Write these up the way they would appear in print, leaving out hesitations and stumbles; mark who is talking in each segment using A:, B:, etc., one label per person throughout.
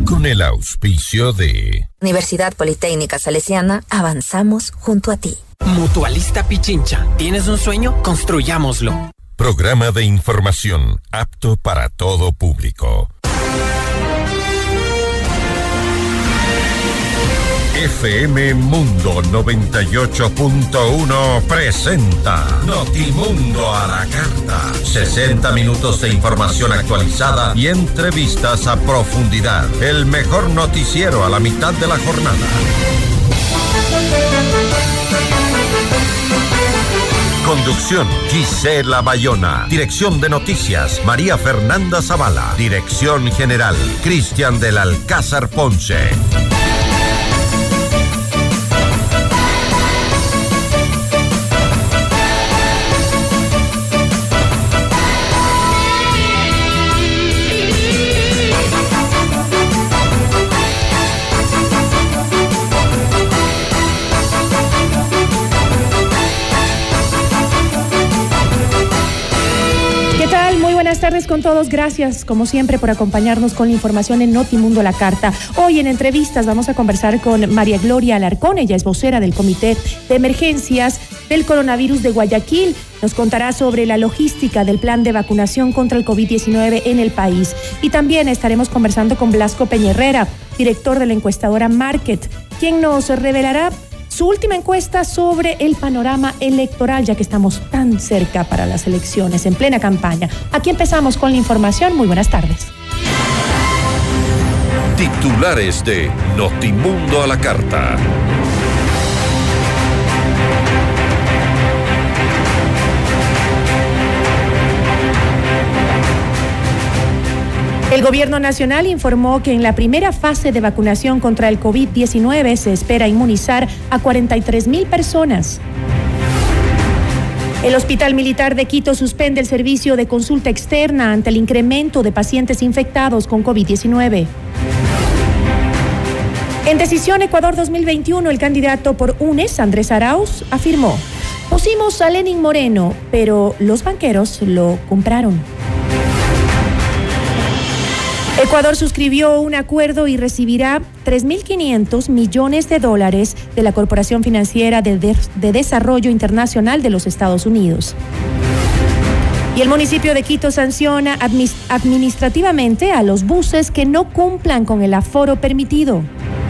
A: Con el auspicio de
B: Universidad Politécnica Salesiana, avanzamos junto a ti.
C: Mutualista Pichincha, ¿tienes un sueño? Construyámoslo.
A: Programa de información apto para todo público. FM Mundo 98.1 presenta Notimundo a la carta. 60 minutos de información actualizada y entrevistas a profundidad. El mejor noticiero a la mitad de la jornada. Conducción, Gisela Bayona. Dirección de noticias, María Fernanda Zavala. Dirección general, Cristian del Alcázar Ponce.
D: Buenas tardes con todos, gracias como siempre por acompañarnos con la información en Notimundo a la Carta. Hoy en entrevistas vamos a conversar con María Gloria Alarcón, ella es vocera del Comité de Emergencias del Coronavirus de Guayaquil. Nos contará sobre la logística del plan de vacunación contra el COVID-19 en el país. Y también estaremos conversando con Blasco Peñerrera, director de la encuestadora Market, quien nos revelará su última encuesta sobre el panorama electoral, ya que estamos tan cerca para las elecciones, en plena campaña. Aquí empezamos con la información. Muy buenas tardes.
A: Titulares de Notimundo a la Carta.
D: El Gobierno Nacional informó que en la primera fase de vacunación contra el COVID-19 se espera inmunizar a 43,000 personas. El Hospital Militar de Quito suspende el servicio de consulta externa ante el incremento de pacientes infectados con COVID-19. En Decisión Ecuador 2021, el candidato por UNES, Andrés Arauz, afirmó: pusimos a Lenín Moreno, pero los banqueros lo compraron. Ecuador suscribió un acuerdo y recibirá $3.500 millones de la Corporación Financiera de Desarrollo Internacional de los Estados Unidos. Y el municipio de Quito sanciona administrativamente a los buses que no cumplan con el aforo permitido.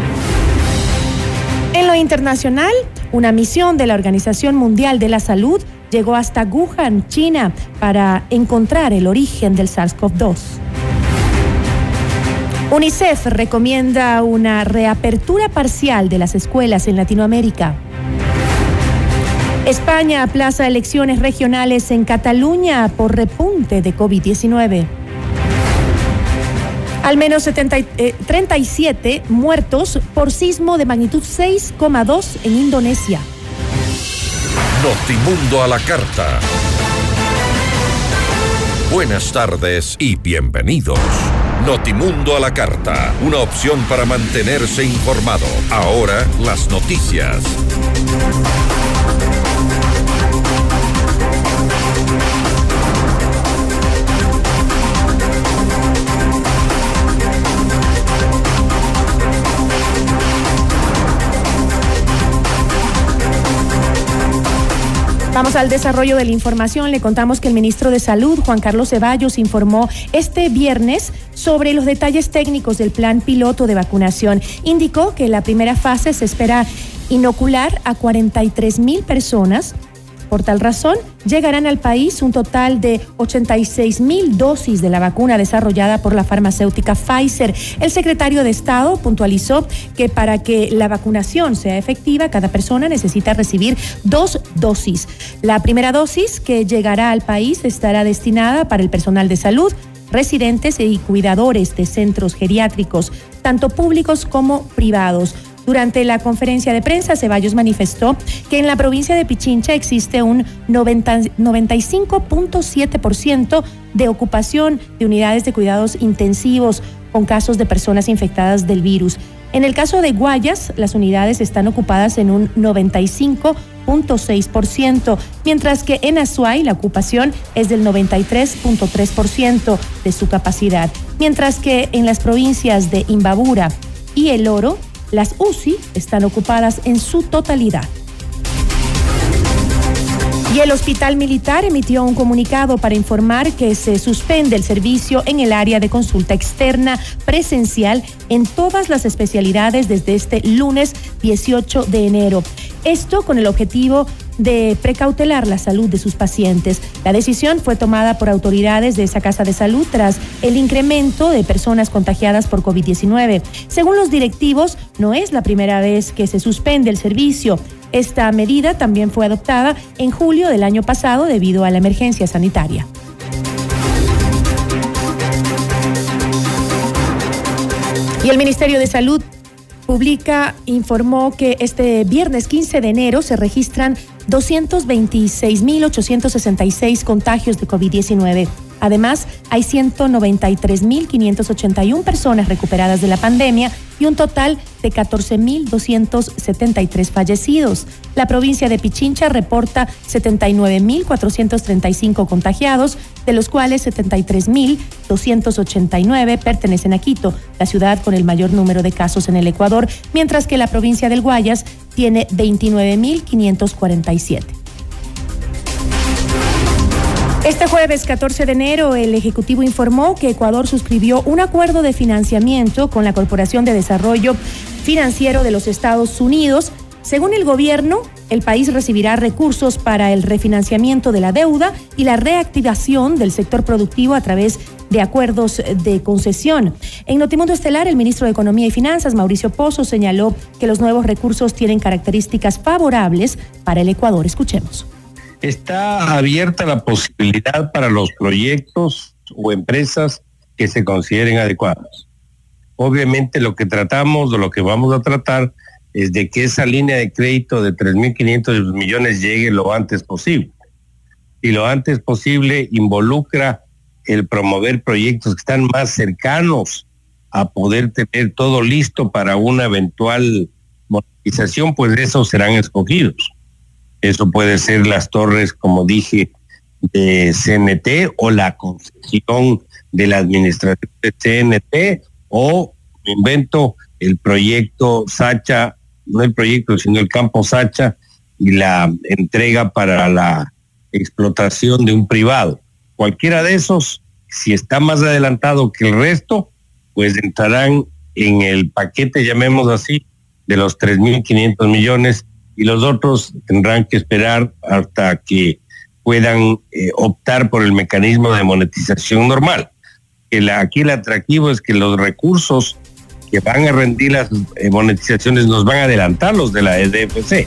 D: En lo internacional, una misión de la Organización Mundial de la Salud llegó hasta Wuhan, China, para encontrar el origen del SARS-CoV-2. UNICEF recomienda una reapertura parcial de las escuelas en Latinoamérica. España aplaza elecciones regionales en Cataluña por repunte de COVID-19. Al menos 37 muertos por sismo de magnitud 6,2 en Indonesia.
A: Notimundo a la Carta. Buenas tardes y bienvenidos. Notimundo a la Carta, una opción para mantenerse informado. Ahora las noticias.
D: Vamos al desarrollo de la información. Le contamos que el ministro de Salud, Juan Carlos Ceballos, informó este viernes sobre los detalles técnicos del plan piloto de vacunación. Indicó que en la primera fase se espera inocular a 43,000 personas. Por tal razón, llegarán al país un total de 86,000 dosis de la vacuna desarrollada por la farmacéutica Pfizer. El secretario de Estado puntualizó que para que la vacunación sea efectiva, cada persona necesita recibir 2 dosis. La primera dosis que llegará al país estará destinada para el personal de salud, residentes y cuidadores de centros geriátricos, tanto públicos como privados. Durante la conferencia de prensa, Ceballos manifestó que en la provincia de Pichincha existe un 95.7% de ocupación de unidades de cuidados intensivos con casos de personas infectadas del virus. En el caso de Guayas, las unidades están ocupadas en un 95%. 100.6%, mientras que en Azuay la ocupación es del 93.3% de su capacidad, mientras que en las provincias de Imbabura y El Oro, las UCI están ocupadas en su totalidad. Y el Hospital Militar emitió un comunicado para informar que se suspende el servicio en el área de consulta externa presencial en todas las especialidades desde este lunes 18 de enero. Esto con el objetivo de precautelar la salud de sus pacientes. La decisión fue tomada por autoridades de esa casa de salud tras el incremento de personas contagiadas por COVID-19. Según los directivos, no es la primera vez que se suspende el servicio. Esta medida también fue adoptada en julio del año pasado debido a la emergencia sanitaria. Y el Ministerio de Salud informó que este viernes 15 de enero se registran 226.866 contagios de COVID-19. Además, hay 193.581 personas recuperadas de la pandemia y un total de 14.273 fallecidos. La provincia de Pichincha reporta 79.435 contagiados, de los cuales 73.289 pertenecen a Quito, la ciudad con el mayor número de casos en el Ecuador, mientras que la provincia del Guayas tiene 29.547. Este jueves 14 de enero, el Ejecutivo informó que Ecuador suscribió un acuerdo de financiamiento con la Corporación de Desarrollo Financiero de los Estados Unidos. Según el gobierno, el país recibirá recursos para el refinanciamiento de la deuda y la reactivación del sector productivo a través de acuerdos de concesión. En Notimundo Estelar, el ministro de Economía y Finanzas, Mauricio Pozo, señaló que los nuevos recursos tienen características favorables para el Ecuador. Escuchemos.
E: Está abierta la posibilidad para los proyectos o empresas que se consideren adecuados. Obviamente lo que tratamos, o lo que vamos a tratar, es de que esa línea de crédito de 3.500 millones llegue lo antes posible. Y lo antes posible involucra el promover proyectos que están más cercanos a poder tener todo listo para una eventual monetización, pues esos serán escogidos. Eso puede ser las torres, como dije, de CNT o la concesión de la administración de CNT o, me invento, el proyecto Sacha, no el proyecto, sino el campo Sacha y la entrega para la explotación de un privado. Cualquiera de esos, si está más adelantado que el resto, pues entrarán en el paquete, llamémoslo así, de los 3.500 millones, y los otros tendrán que esperar hasta que puedan optar por el mecanismo de monetización normal. Aquí el atractivo es que los recursos que van a rendir las monetizaciones nos van a adelantar los de la EDFC.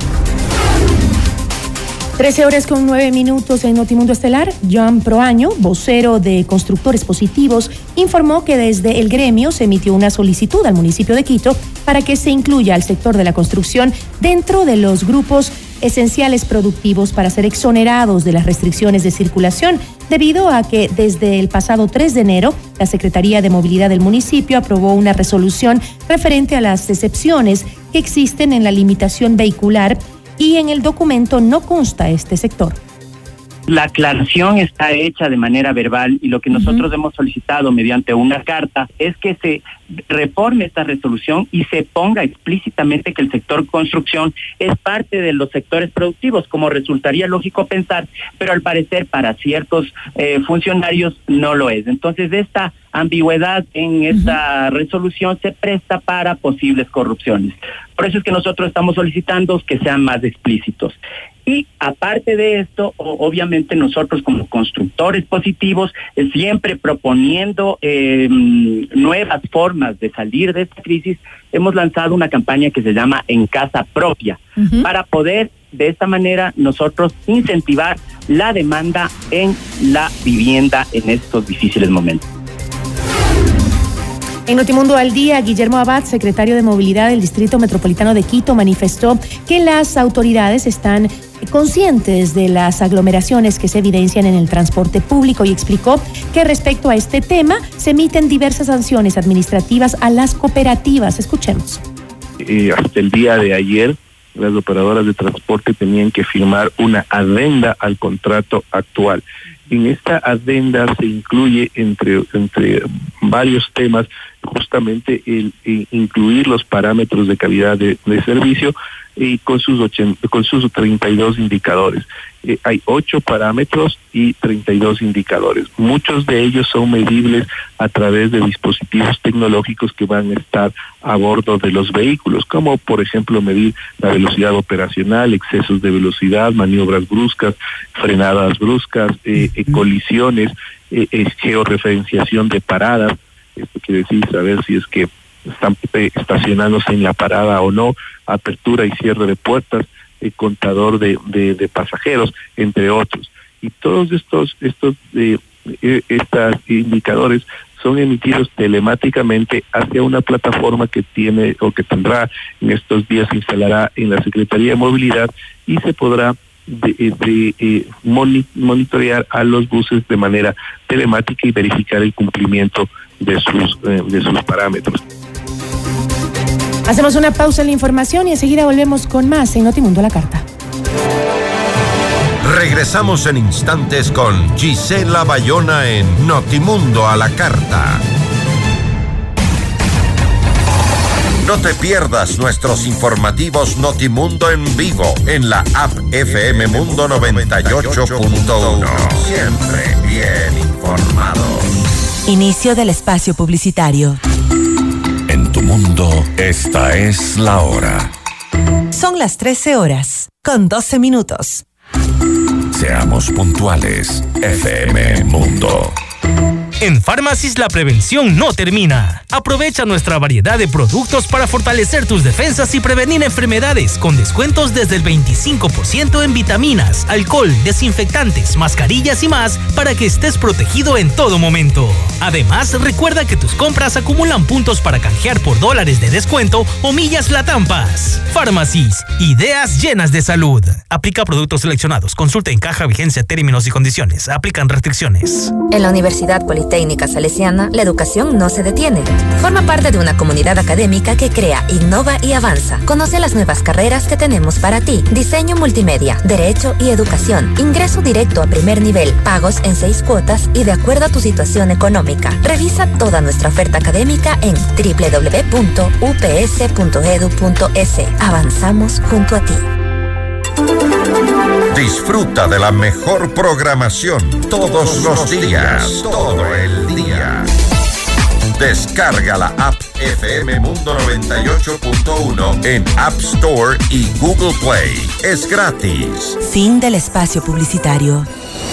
D: 13:09 en Notimundo Estelar. Joan Proaño, vocero de Constructores Positivos, informó que desde el gremio se emitió una solicitud al municipio de Quito para que se incluya al sector de la construcción dentro de los grupos esenciales productivos para ser exonerados de las restricciones de circulación, debido a que desde el pasado 3 de enero la Secretaría de Movilidad del municipio aprobó una resolución referente a las excepciones que existen en la limitación vehicular, y en el documento no consta este sector.
F: La aclaración está hecha de manera verbal y lo que nosotros hemos solicitado mediante una carta es que se reforme esta resolución y se ponga explícitamente que el sector construcción es parte de los sectores productivos, como resultaría lógico pensar, pero al parecer para ciertos funcionarios no lo es. Entonces esta ambigüedad en esta resolución se presta para posibles corrupciones. Por eso es que nosotros estamos solicitando que sean más explícitos. Y aparte de esto, obviamente nosotros como constructores positivos, siempre proponiendo nuevas formas de salir de esta crisis, hemos lanzado una campaña que se llama En Casa Propia, para poder de esta manera nosotros incentivar la demanda en la vivienda en estos difíciles momentos.
D: En Notimundo al Día, Guillermo Abad, secretario de Movilidad del Distrito Metropolitano de Quito, manifestó que las autoridades están conscientes de las aglomeraciones que se evidencian en el transporte público y explicó que respecto a este tema se emiten diversas sanciones administrativas a las cooperativas. Escuchemos.
G: Hasta el día de ayer las operadoras de transporte tenían que firmar una adenda al contrato actual. En esta adenda se incluye entre varios temas justamente el incluir los parámetros de calidad de servicio y con sus 32 indicadores. Hay 8 parámetros y 32 indicadores. Muchos de ellos son medibles a través de dispositivos tecnológicos que van a estar a bordo de los vehículos, como por ejemplo medir la velocidad operacional, excesos de velocidad, maniobras bruscas, frenadas bruscas, colisiones, georreferenciación de paradas. Esto quiere decir saber si es que están estacionándose en la parada o no, apertura y cierre de puertas, contador de pasajeros, entre otros. Y todos estos indicadores son emitidos telemáticamente hacia una plataforma que tiene o que tendrá en estos días, se instalará en la Secretaría de Movilidad y se podrá monitorear a los buses de manera telemática y verificar el cumplimiento de sus parámetros.
D: Hacemos una pausa en la información y enseguida volvemos con más en Notimundo a la Carta.
A: Regresamos en instantes con Gisela Bayona en Notimundo a la Carta. No te pierdas nuestros informativos Notimundo en vivo en la app FM Mundo 98.1. Siempre bien informados.
H: Inicio del espacio publicitario.
I: En tu mundo, esta es la hora.
H: Son las 13 horas, con 12 minutos.
I: Seamos puntuales, FM Mundo.
J: En Pharmacy's la prevención no termina. Aprovecha nuestra variedad de productos para fortalecer tus defensas y prevenir enfermedades con descuentos desde el 25% en vitaminas, alcohol, desinfectantes, mascarillas y más para que estés protegido en todo momento. Además, recuerda que tus compras acumulan puntos para canjear por dólares de descuento o millas Latampas. Pharmacy's, ideas llenas de salud. Aplica productos seleccionados. Consulta en caja, vigencia, términos y condiciones. Aplican restricciones.
B: En la Universidad Politécnica Salesiana, la educación no se detiene. Forma parte de una comunidad académica que crea, innova y avanza. Conoce las nuevas carreras que tenemos para ti. Diseño multimedia, derecho y educación. Ingreso directo a primer nivel. Pagos en 6 cuotas y de acuerdo a tu situación económica. Revisa toda nuestra oferta académica en www.ups.edu.es. Avanzamos junto a ti.
A: Disfruta de la mejor programación todos los días, todo el día. Descarga la app FM Mundo 98.1 en App Store y Google Play. Es gratis.
H: Fin del espacio publicitario.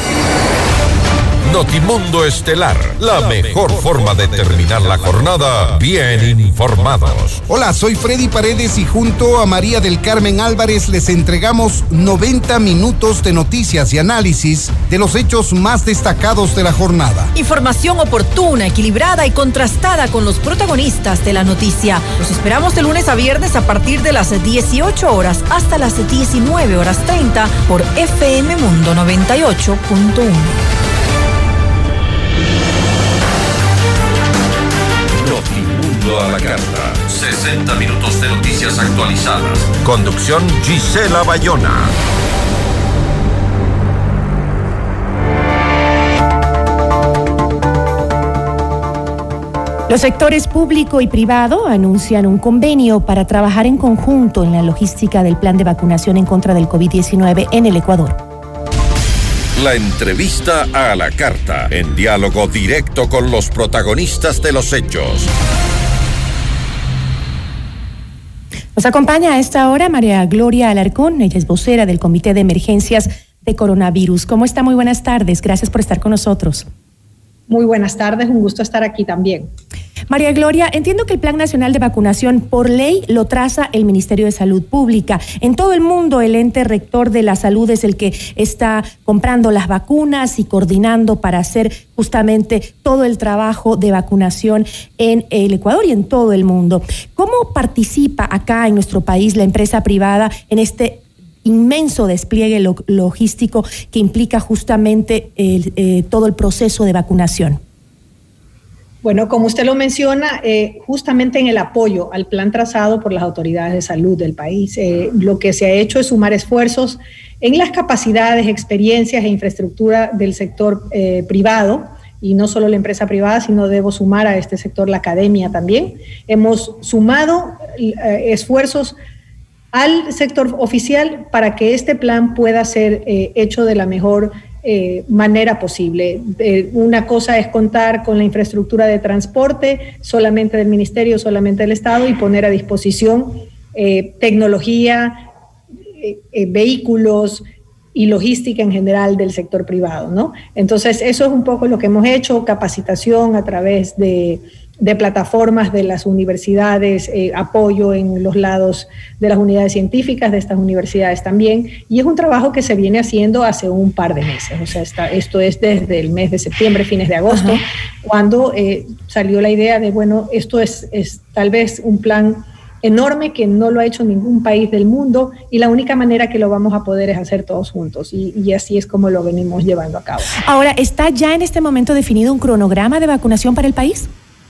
A: Notimundo Estelar, la mejor forma de terminar la jornada bien informados.
K: Hola, soy Freddy Paredes y junto a María del Carmen Álvarez les entregamos 90 minutos de noticias y análisis de los hechos más destacados de la jornada.
L: Información oportuna, equilibrada y contrastada con los protagonistas de la noticia. Los esperamos de lunes a viernes a partir de las 18 horas hasta las 19:30 por FM Mundo 98.1.
A: A la Carta. 60 minutos de noticias actualizadas. Conducción Gisela Bayona.
D: Los sectores público y privado anuncian un convenio para trabajar en conjunto en la logística del plan de vacunación en contra del COVID-19 en el Ecuador.
A: La entrevista a la Carta, en diálogo directo con los protagonistas de los hechos.
D: Nos acompaña a esta hora María Gloria Alarcón, ella es vocera del Comité de Emergencias de Coronavirus. ¿Cómo está? Muy buenas tardes, gracias por estar con nosotros.
M: Muy buenas tardes, un gusto estar aquí también.
D: María Gloria, entiendo que el Plan Nacional de Vacunación por ley lo traza el Ministerio de Salud Pública. En todo el mundo el ente rector de la salud es el que está comprando las vacunas y coordinando para hacer justamente todo el trabajo de vacunación en el Ecuador y en todo el mundo. ¿Cómo participa acá en nuestro país la empresa privada en este inmenso despliegue logístico que implica justamente todo el proceso de vacunación?
M: Bueno, como usted lo menciona, justamente en el apoyo al plan trazado por las autoridades de salud del país, lo que se ha hecho es sumar esfuerzos en las capacidades, experiencias e infraestructura del sector privado, y no solo la empresa privada, sino debo sumar a este sector la academia también. Hemos sumado esfuerzos al sector oficial para que este plan pueda ser hecho de la mejor manera posible. Una cosa es contar con la infraestructura de transporte solamente del Ministerio, solamente del Estado, y poner a disposición tecnología, vehículos y logística en general del sector privado, ¿no? Entonces, eso es un poco lo que hemos hecho, capacitación a través de plataformas de las universidades, apoyo en los lados de las unidades científicas de estas universidades también, y es un trabajo que se viene haciendo hace un par de meses, o sea, esto es desde el mes de septiembre, fines de agosto, cuando salió la idea de, bueno, esto es tal vez un plan enorme que no lo ha hecho ningún país del mundo, y la única manera que lo vamos a poder es hacer todos juntos, y así es como lo venimos llevando a cabo.
D: Ahora, ¿está ya en este momento definido un cronograma de vacunación para el país?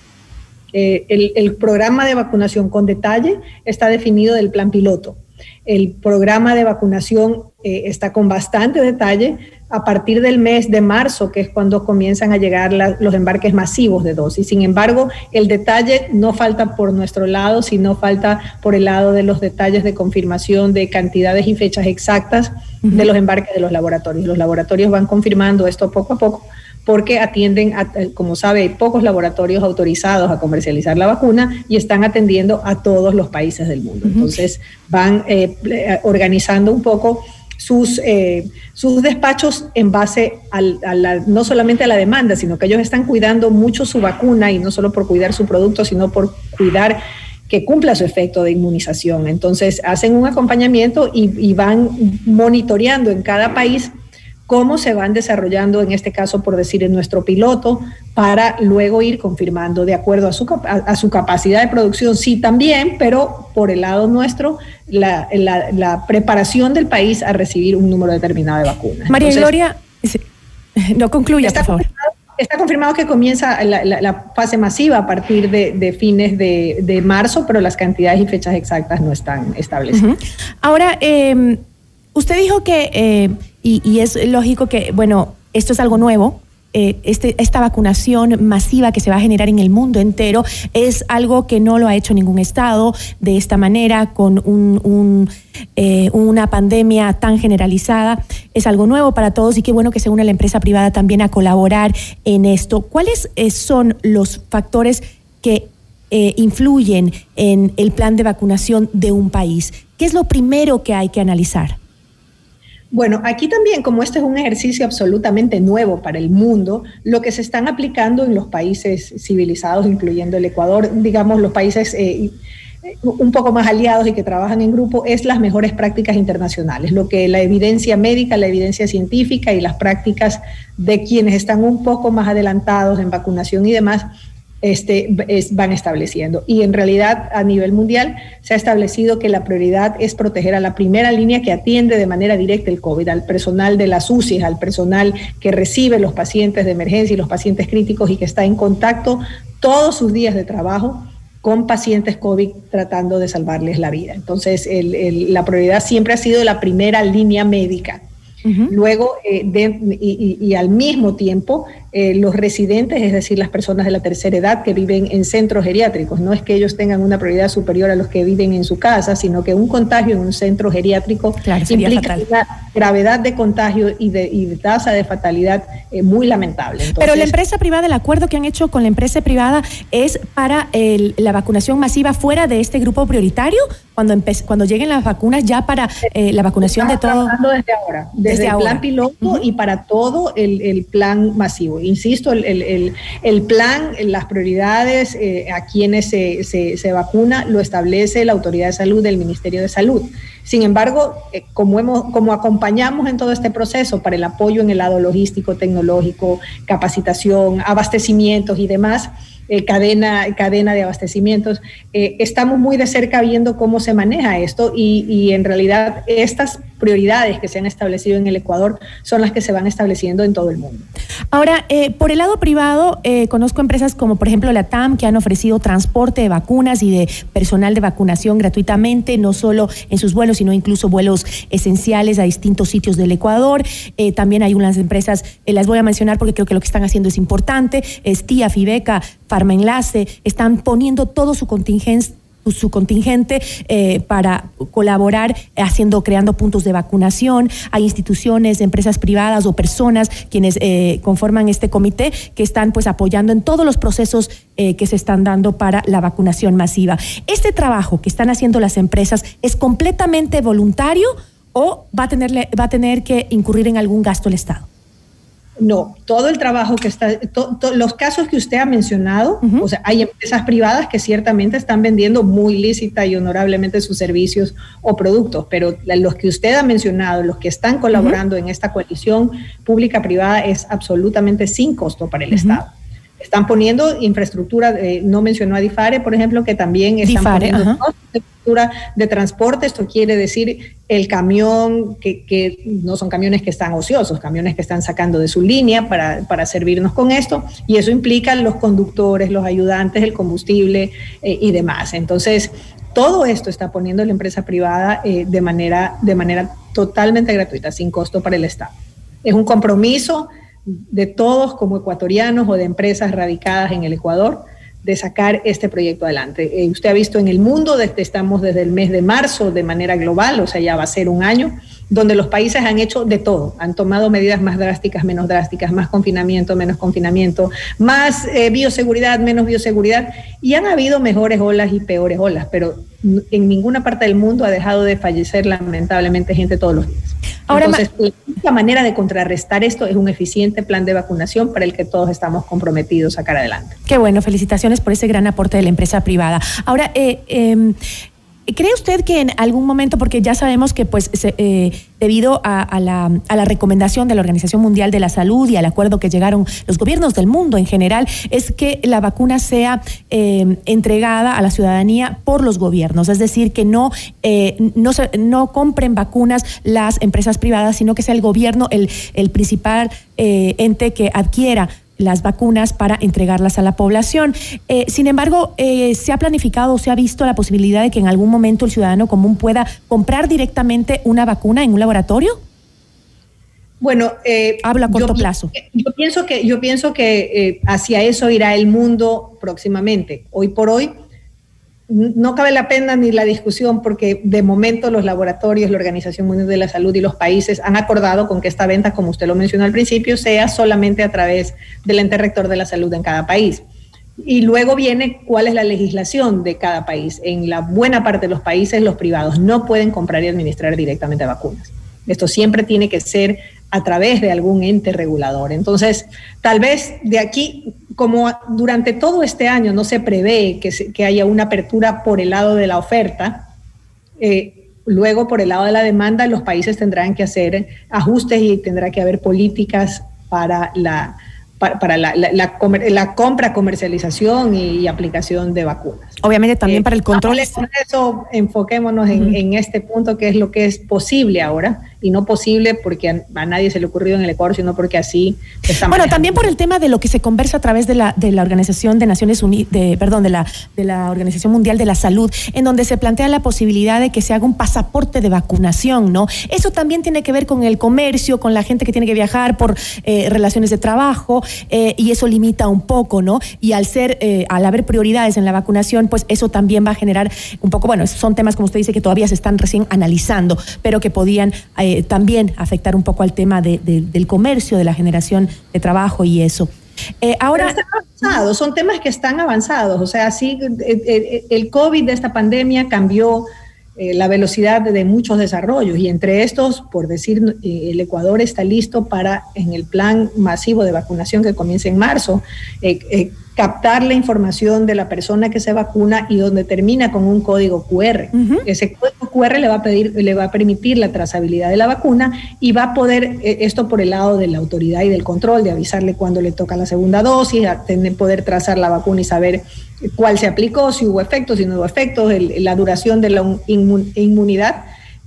M: El programa de vacunación con detalle está definido del plan piloto. El programa de vacunación está con bastante detalle a partir del mes de marzo, que es cuando comienzan a llegar los embarques masivos de dosis. Sin embargo, el detalle no falta por nuestro lado, sino falta por el lado de los detalles de confirmación de cantidades y fechas exactas de los embarques de los laboratorios. Los laboratorios van confirmando esto poco a poco, porque atienden, como sabe, hay pocos laboratorios autorizados a comercializar la vacuna y están atendiendo a todos los países del mundo. Entonces van organizando un poco sus despachos en base no solamente a la demanda, sino que ellos están cuidando mucho su vacuna, y no solo por cuidar su producto, sino por cuidar que cumpla su efecto de inmunización. Entonces hacen un acompañamiento y van monitoreando en cada país cómo se van desarrollando, en este caso, por decir, en nuestro piloto, para luego ir confirmando de acuerdo a su capacidad de producción, sí también, pero por el lado nuestro, la preparación del país a recibir un número determinado de vacunas.
D: María Gloria, no concluya, por favor.
M: Está confirmado que comienza la fase masiva a partir de fines de marzo, pero las cantidades y fechas exactas no están establecidas.
D: Ahora, usted dijo que, y es lógico que, bueno, esto es algo nuevo, esta vacunación masiva que se va a generar en el mundo entero es algo que no lo ha hecho ningún estado de esta manera, con una pandemia tan generalizada. Es algo nuevo para todos, y qué bueno que se une la empresa privada también a colaborar en esto. ¿Cuáles son los factores que influyen en el plan de vacunación de un país? ¿Qué es lo primero que hay que analizar?
M: Bueno, aquí también, como este es un ejercicio absolutamente nuevo para el mundo, lo que se están aplicando en los países civilizados, incluyendo el Ecuador, digamos los países un poco más aliados y que trabajan en grupo, es las mejores prácticas internacionales, lo que la evidencia médica, la evidencia científica y las prácticas de quienes están un poco más adelantados en vacunación y demás, van estableciendo. Y en realidad a nivel mundial se ha establecido que la prioridad es proteger a la primera línea que atiende de manera directa el COVID, al personal de las UCI, al personal que recibe los pacientes de emergencia y los pacientes críticos y que está en contacto todos sus días de trabajo con pacientes COVID tratando de salvarles la vida. Entonces la prioridad siempre ha sido la primera línea médica. Luego, y al mismo tiempo, los residentes, es decir, las personas de la tercera edad que viven en centros geriátricos. No es que ellos tengan una prioridad superior a los que viven en su casa, sino que un contagio en un centro geriátrico implica una gravedad de contagio y de tasa de fatalidad muy lamentable. Entonces,
D: pero la empresa privada, el acuerdo que han hecho con la empresa privada es para la vacunación masiva fuera de este grupo prioritario, cuando lleguen las vacunas ya para la vacunación de todo.
M: Desde ahora, desde el plan piloto y para todo el plan masivo. Insisto, el plan, las prioridades a quienes se vacuna lo establece la Autoridad de Salud del Ministerio de Salud. Sin embargo, como acompañamos en todo este proceso para el apoyo en el lado logístico, tecnológico, capacitación, abastecimientos y demás, cadena de abastecimientos, estamos muy de cerca viendo cómo se maneja esto y en realidad estas prioridades que se han establecido en el Ecuador son las que se van estableciendo en todo el mundo.
D: Ahora, por el lado privado, conozco empresas como por ejemplo la TAM, que han ofrecido transporte de vacunas y de personal de vacunación gratuitamente, no solo en sus vuelos, sino incluso vuelos esenciales a distintos sitios del Ecuador. También hay unas empresas, las voy a mencionar porque creo que lo que están haciendo es importante, Estia, Fibeca, Farmaenlace, están poniendo todo su contingente para colaborar creando puntos de vacunación. Hay instituciones, empresas privadas o personas quienes conforman este comité que están pues apoyando en todos los procesos que se están dando para la vacunación masiva. ¿Este trabajo que están haciendo las empresas es completamente voluntario o va a tener que incurrir en algún gasto el Estado?
M: No, todo el trabajo que está, los casos que usted ha mencionado, o sea, hay empresas privadas que ciertamente están vendiendo muy lícita y honorablemente sus servicios o productos, pero los que usted ha mencionado, los que están colaborando en esta coalición pública-privada es absolutamente sin costo para el Estado. Están poniendo infraestructura, no mencionó a DIFARE, por ejemplo, que también están poniendo infraestructura de transporte. Esto quiere decir el camión, que no son camiones que están ociosos, camiones que están sacando de su línea para servirnos con esto, y eso implica los conductores, los ayudantes, el combustible y demás. Entonces, todo esto está poniendo la empresa privada de manera totalmente gratuita, sin costo para el Estado. Es un compromiso de todos como ecuatorianos o de empresas radicadas en el Ecuador de sacar este proyecto adelante. Usted ha visto en el mundo, estamos desde el mes de marzo de manera global, o sea, ya va a ser un año, donde los países han hecho de todo, han tomado medidas más drásticas, menos drásticas, más confinamiento, menos confinamiento, más bioseguridad, menos bioseguridad, y han habido mejores olas y peores olas, pero en ninguna parte del mundo ha dejado de fallecer lamentablemente gente todos los días. Ahora, entonces, la única manera de contrarrestar esto es un eficiente plan de vacunación para el que todos estamos comprometidos a sacar adelante.
D: Qué bueno, felicitaciones por ese gran aporte de la empresa privada. Ahora, ¿cree usted que en algún momento, porque ya sabemos que pues debido a la recomendación de la Organización Mundial de la Salud y al acuerdo que llegaron los gobiernos del mundo en general, es que la vacuna sea entregada a la ciudadanía por los gobiernos, es decir, que no compren vacunas las empresas privadas, sino que sea el gobierno el principal ente que adquiera las vacunas para entregarlas a la población? Sin embargo, ¿se ha planificado o se ha visto la posibilidad de que en algún momento el ciudadano común pueda comprar directamente una vacuna en un laboratorio?
M: Bueno,
D: habla a corto plazo.
M: Yo pienso que hacia eso irá el mundo próximamente. Hoy por hoy no cabe la pena ni la discusión, porque de momento los laboratorios, la Organización Mundial de la Salud y los países han acordado con que esta venta, como usted lo mencionó al principio, sea solamente a través del ente rector de la salud en cada país. Y luego viene cuál es la legislación de cada país. En la buena parte de los países, los privados no pueden comprar y administrar directamente vacunas. Esto siempre tiene que ser a través de algún ente regulador. Entonces, tal vez de aquí, como durante todo este año no se prevé que haya una apertura por el lado de la oferta, luego por el lado de la demanda los países tendrán que hacer ajustes y tendrá que haber políticas para la compra, comercialización y aplicación de vacunas.
D: Obviamente también para el control.
M: Por eso enfoquémonos en este punto, que es lo que es posible ahora, y no posible porque a nadie se le ocurrió en el Ecuador, sino porque así se está manejando.
D: Bueno, también por el tema de lo que se conversa a través de la Organización de Naciones Unidas, de la Organización Mundial de la Salud, en donde se plantea la posibilidad de que se haga un pasaporte de vacunación, ¿no? Eso también tiene que ver con el comercio, con la gente que tiene que viajar por relaciones de trabajo, y eso limita un poco, ¿no? Y al haber prioridades en la vacunación, pues eso también va a generar un poco, bueno, son temas, como usted dice, que todavía se están recién analizando, pero que podían también afectar un poco al tema del comercio, de la generación de trabajo y eso. Ahora
M: están avanzados, son temas que están avanzados, o sea, sí, el COVID de esta pandemia cambió la velocidad de muchos desarrollos, y entre estos, por decir, el Ecuador está listo para, en el plan masivo de vacunación que comienza en marzo, captar la información de la persona que se vacuna y donde termina con un código QR. Ese código QR le va a permitir la trazabilidad de la vacuna, y va a poder, esto por el lado de la autoridad y del control, de avisarle cuando le toca la segunda dosis, poder trazar la vacuna y saber cuál se aplicó, si hubo efectos, si no hubo efectos, la duración de la inmunidad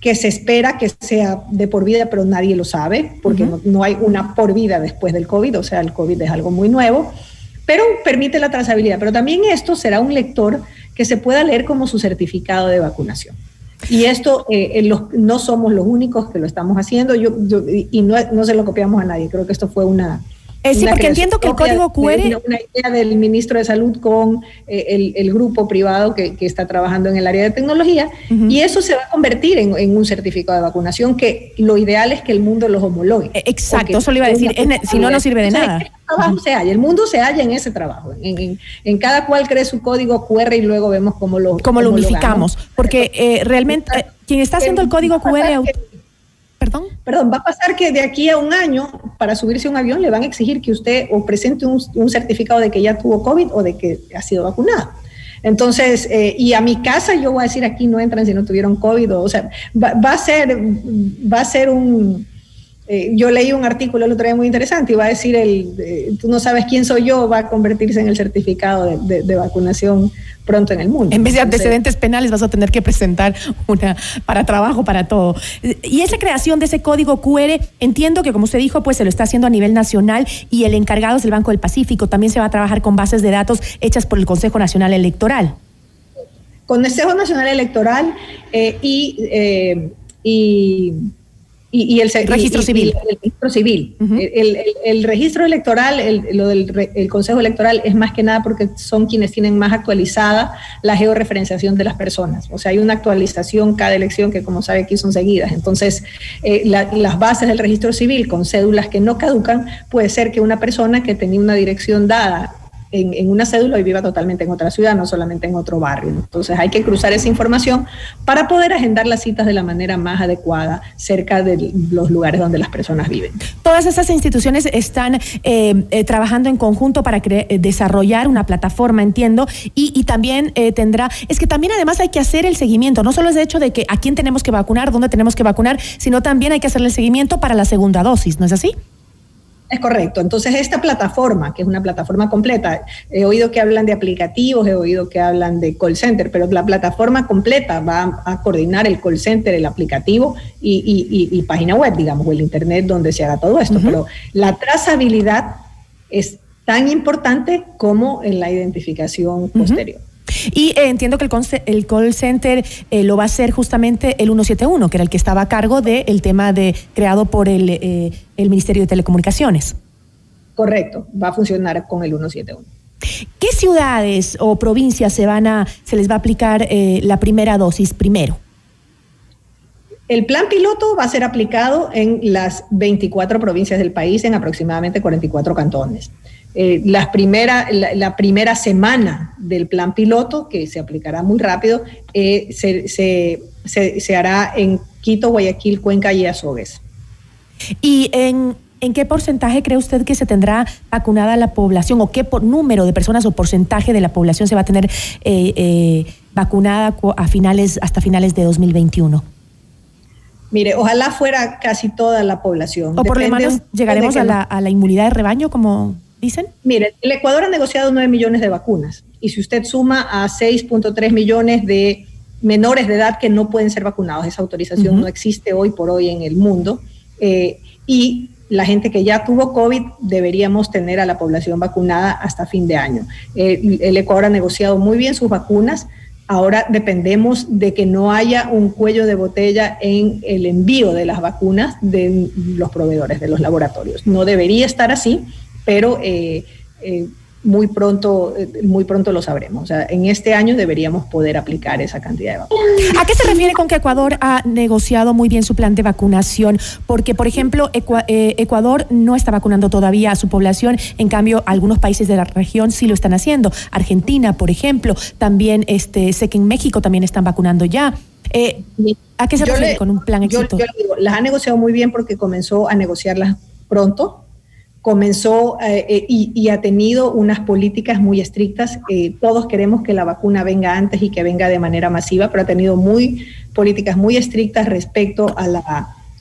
M: que se espera que sea de por vida, pero nadie lo sabe, porque no hay una por vida después del COVID, o sea, el COVID es algo muy nuevo, pero permite la trazabilidad. Pero también esto será un lector que se pueda leer como su certificado de vacunación. Y esto no somos los únicos que lo estamos haciendo, y no se lo copiamos a nadie. Creo que esto fue
D: sí, porque entiendo que el código QR...
M: Una idea del ministro de Salud con el grupo privado que está trabajando en el área de tecnología, y eso se va a convertir en un certificado de vacunación, que lo ideal es que el mundo los homologue.
D: Exacto, eso le iba a decir, si no sirve de nada.
M: El mundo se halla en ese trabajo, en cada cual cree su código QR y luego vemos cómo lo
D: unificamos, porque realmente quien está haciendo el código QR...
M: Perdón, va a pasar que de aquí a un año, para subirse a un avión, le van a exigir que usted o presente un certificado de que ya tuvo COVID o de que ha sido vacunado. Entonces, y a mi casa yo voy a decir, aquí no entran si no tuvieron COVID, o sea, va a ser un... yo leí un artículo el otro día muy interesante y va a decir, tú no sabes quién soy yo, va a convertirse en el certificado de vacunación pronto en el mundo.
D: En vez de antecedentes penales vas a tener que presentar una para trabajo, para todo. Y esa creación de ese código QR, entiendo que como usted dijo, pues se lo está haciendo a nivel nacional y el encargado es el Banco del Pacífico. También se va a trabajar con bases de datos hechas por el Consejo Nacional Electoral.
M: Consejo Nacional Electoral y el registro civil. El registro civil. El registro electoral, lo del Consejo Electoral es más que nada porque son quienes tienen más actualizada la georreferenciación de las personas. O sea, hay una actualización cada elección que, como sabe, aquí son seguidas. Entonces, las bases del registro civil con cédulas que no caducan, puede ser que una persona que tenía una dirección dada en una cédula y viva totalmente en otra ciudad, no solamente en otro barrio. Entonces hay que cruzar esa información para poder agendar las citas de la manera más adecuada cerca de los lugares donde las personas viven.
D: Todas estas instituciones están trabajando en conjunto para desarrollar una plataforma, entiendo, y también es que también además hay que hacer el seguimiento, no solo es el hecho de que a quién tenemos que vacunar, dónde tenemos que vacunar, sino también hay que hacerle el seguimiento para la segunda dosis, ¿no es así?
M: Es correcto. Entonces, esta plataforma, que es una plataforma completa, he oído que hablan de aplicativos, he oído que hablan de call center, pero la plataforma completa va a coordinar el call center, el aplicativo y página web, digamos, o el internet donde se haga todo esto. Pero la trazabilidad es tan importante como en la identificación posterior.
D: Y entiendo que el call center lo va a hacer justamente el 171, que era el que estaba a cargo del tema creado por el Ministerio de Telecomunicaciones.
M: Correcto, va a funcionar con el 171.
D: ¿Qué ciudades o provincias se les va a aplicar la primera dosis primero?
M: El plan piloto va a ser aplicado en las 24 provincias del país, en aproximadamente 44 cantones. La primera semana del plan piloto, que se aplicará muy rápido, se hará en Quito, Guayaquil, Cuenca y Azogues.
D: ¿Y en qué porcentaje cree usted que se tendrá vacunada la población, o qué número de personas o porcentaje de la población se va a tener vacunada hasta finales de 2021?
M: Mire, ojalá fuera casi toda la población.
D: O por lo menos llegaremos a la inmunidad de rebaño, como dicen.
M: Mire, el Ecuador ha negociado 9 millones de vacunas, y si usted suma a 6.3 millones de menores de edad que no pueden ser vacunados, esa autorización no existe hoy por hoy en el mundo, y la gente que ya tuvo COVID, deberíamos tener a la población vacunada hasta fin de año. El Ecuador ha negociado muy bien sus vacunas. Ahora dependemos de que no haya un cuello de botella en el envío de las vacunas de los proveedores, de los laboratorios. No debería estar así, pero muy pronto lo sabremos. O sea, en este año deberíamos poder aplicar esa cantidad de vacunas.
D: ¿A qué se refiere con que Ecuador ha negociado muy bien su plan de vacunación? Porque, por ejemplo, Ecuador no está vacunando todavía a su población, en cambio, algunos países de la región sí lo están haciendo. Argentina, por ejemplo, también sé que en México también están vacunando ya. ¿A qué se refiere con un plan exitoso?
M: Yo le digo, las ha negociado muy bien porque comenzó a negociarlas pronto. Comenzó y ha tenido unas políticas muy estrictas. Todos queremos que la vacuna venga antes y que venga de manera masiva, pero ha tenido políticas muy estrictas respecto a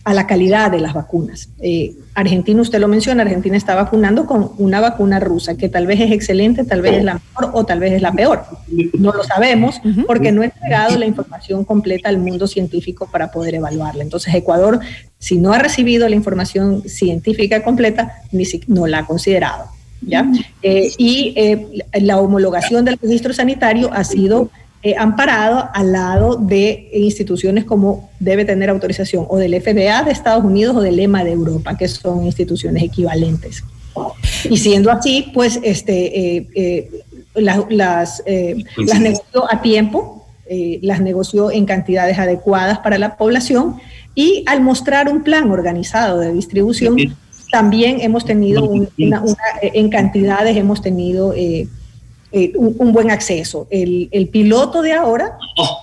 M: a la calidad de las vacunas. Argentina, usted lo menciona, Argentina está vacunando con una vacuna rusa que tal vez es excelente, tal vez es la mejor o tal vez es la peor. No lo sabemos porque no ha entregado la información completa al mundo científico para poder evaluarla. Entonces Ecuador, si no ha recibido la información científica completa, no la ha considerado, ¿ya? La homologación del registro sanitario ha sido amparado al lado de instituciones como debe tener autorización o del FDA de Estados Unidos o del EMA de Europa, que son instituciones equivalentes. Y siendo así, pues las negoció a tiempo, las negoció en cantidades adecuadas para la población, y al mostrar un plan organizado de distribución, también hemos tenido en cantidades hemos tenido un buen acceso. El piloto de ahora...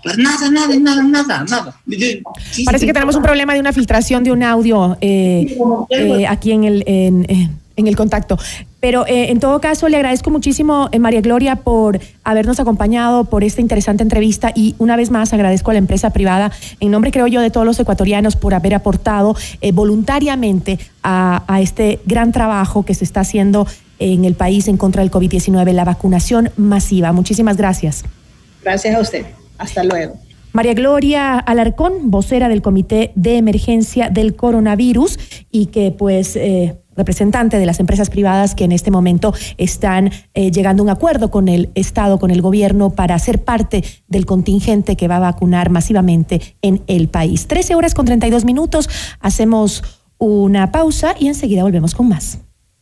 M: Nada.
D: Parece que tenemos un problema de una filtración de un audio aquí en el contacto. Pero en todo caso, le agradezco muchísimo, María Gloria, por habernos acompañado, por esta interesante entrevista, y una vez más agradezco a la empresa privada, en nombre, creo yo, de todos los ecuatorianos, por haber aportado voluntariamente a este gran trabajo que se está haciendo en el país en contra del COVID-19, la vacunación masiva. Muchísimas gracias.
M: Gracias a usted. Hasta luego.
D: María Gloria Alarcón, vocera del Comité de Emergencia del Coronavirus, y que pues representante de las empresas privadas que en este momento están llegando a un acuerdo con el Estado, con el gobierno, para ser parte del contingente que va a vacunar masivamente en el país. 13:32. Hacemos una pausa y enseguida volvemos con más.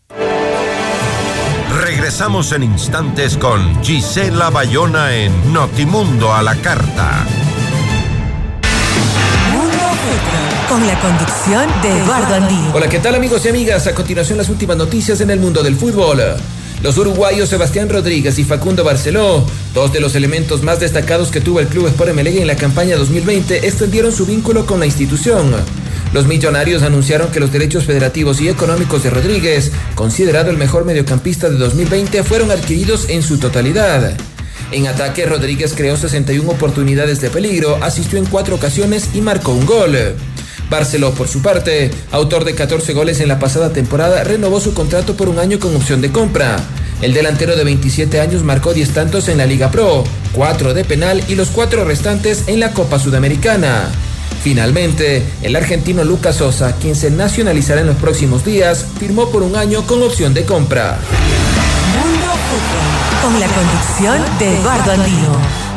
A: Regresamos en instantes con Gisela Bayona en Notimundo a la Carta.
H: Con la conducción de Eduardo Andino.
N: Hola, ¿qué tal, amigos y amigas? A continuación, las últimas noticias en el mundo del fútbol. Los uruguayos Sebastián Rodríguez y Facundo Barceló, dos de los elementos más destacados que tuvo el Club Sport Emelec en la campaña 2020, extendieron su vínculo con la institución. Los millonarios anunciaron que los derechos federativos y económicos de Rodríguez, considerado el mejor mediocampista de 2020, fueron adquiridos en su totalidad. En ataque, Rodríguez creó 61 oportunidades de peligro, asistió en 4 ocasiones y marcó un gol. Barceló, por su parte, autor de 14 goles en la pasada temporada, renovó su contrato por un año con opción de compra. El delantero de 27 años marcó 10 tantos en la Liga Pro, 4 de penal y los 4 restantes en la Copa Sudamericana. Finalmente, el argentino Lucas Sosa, quien se nacionalizará en los próximos días, firmó por un año con opción de compra.
H: Mundo Fútbol, con la conducción de Eduardo Andino.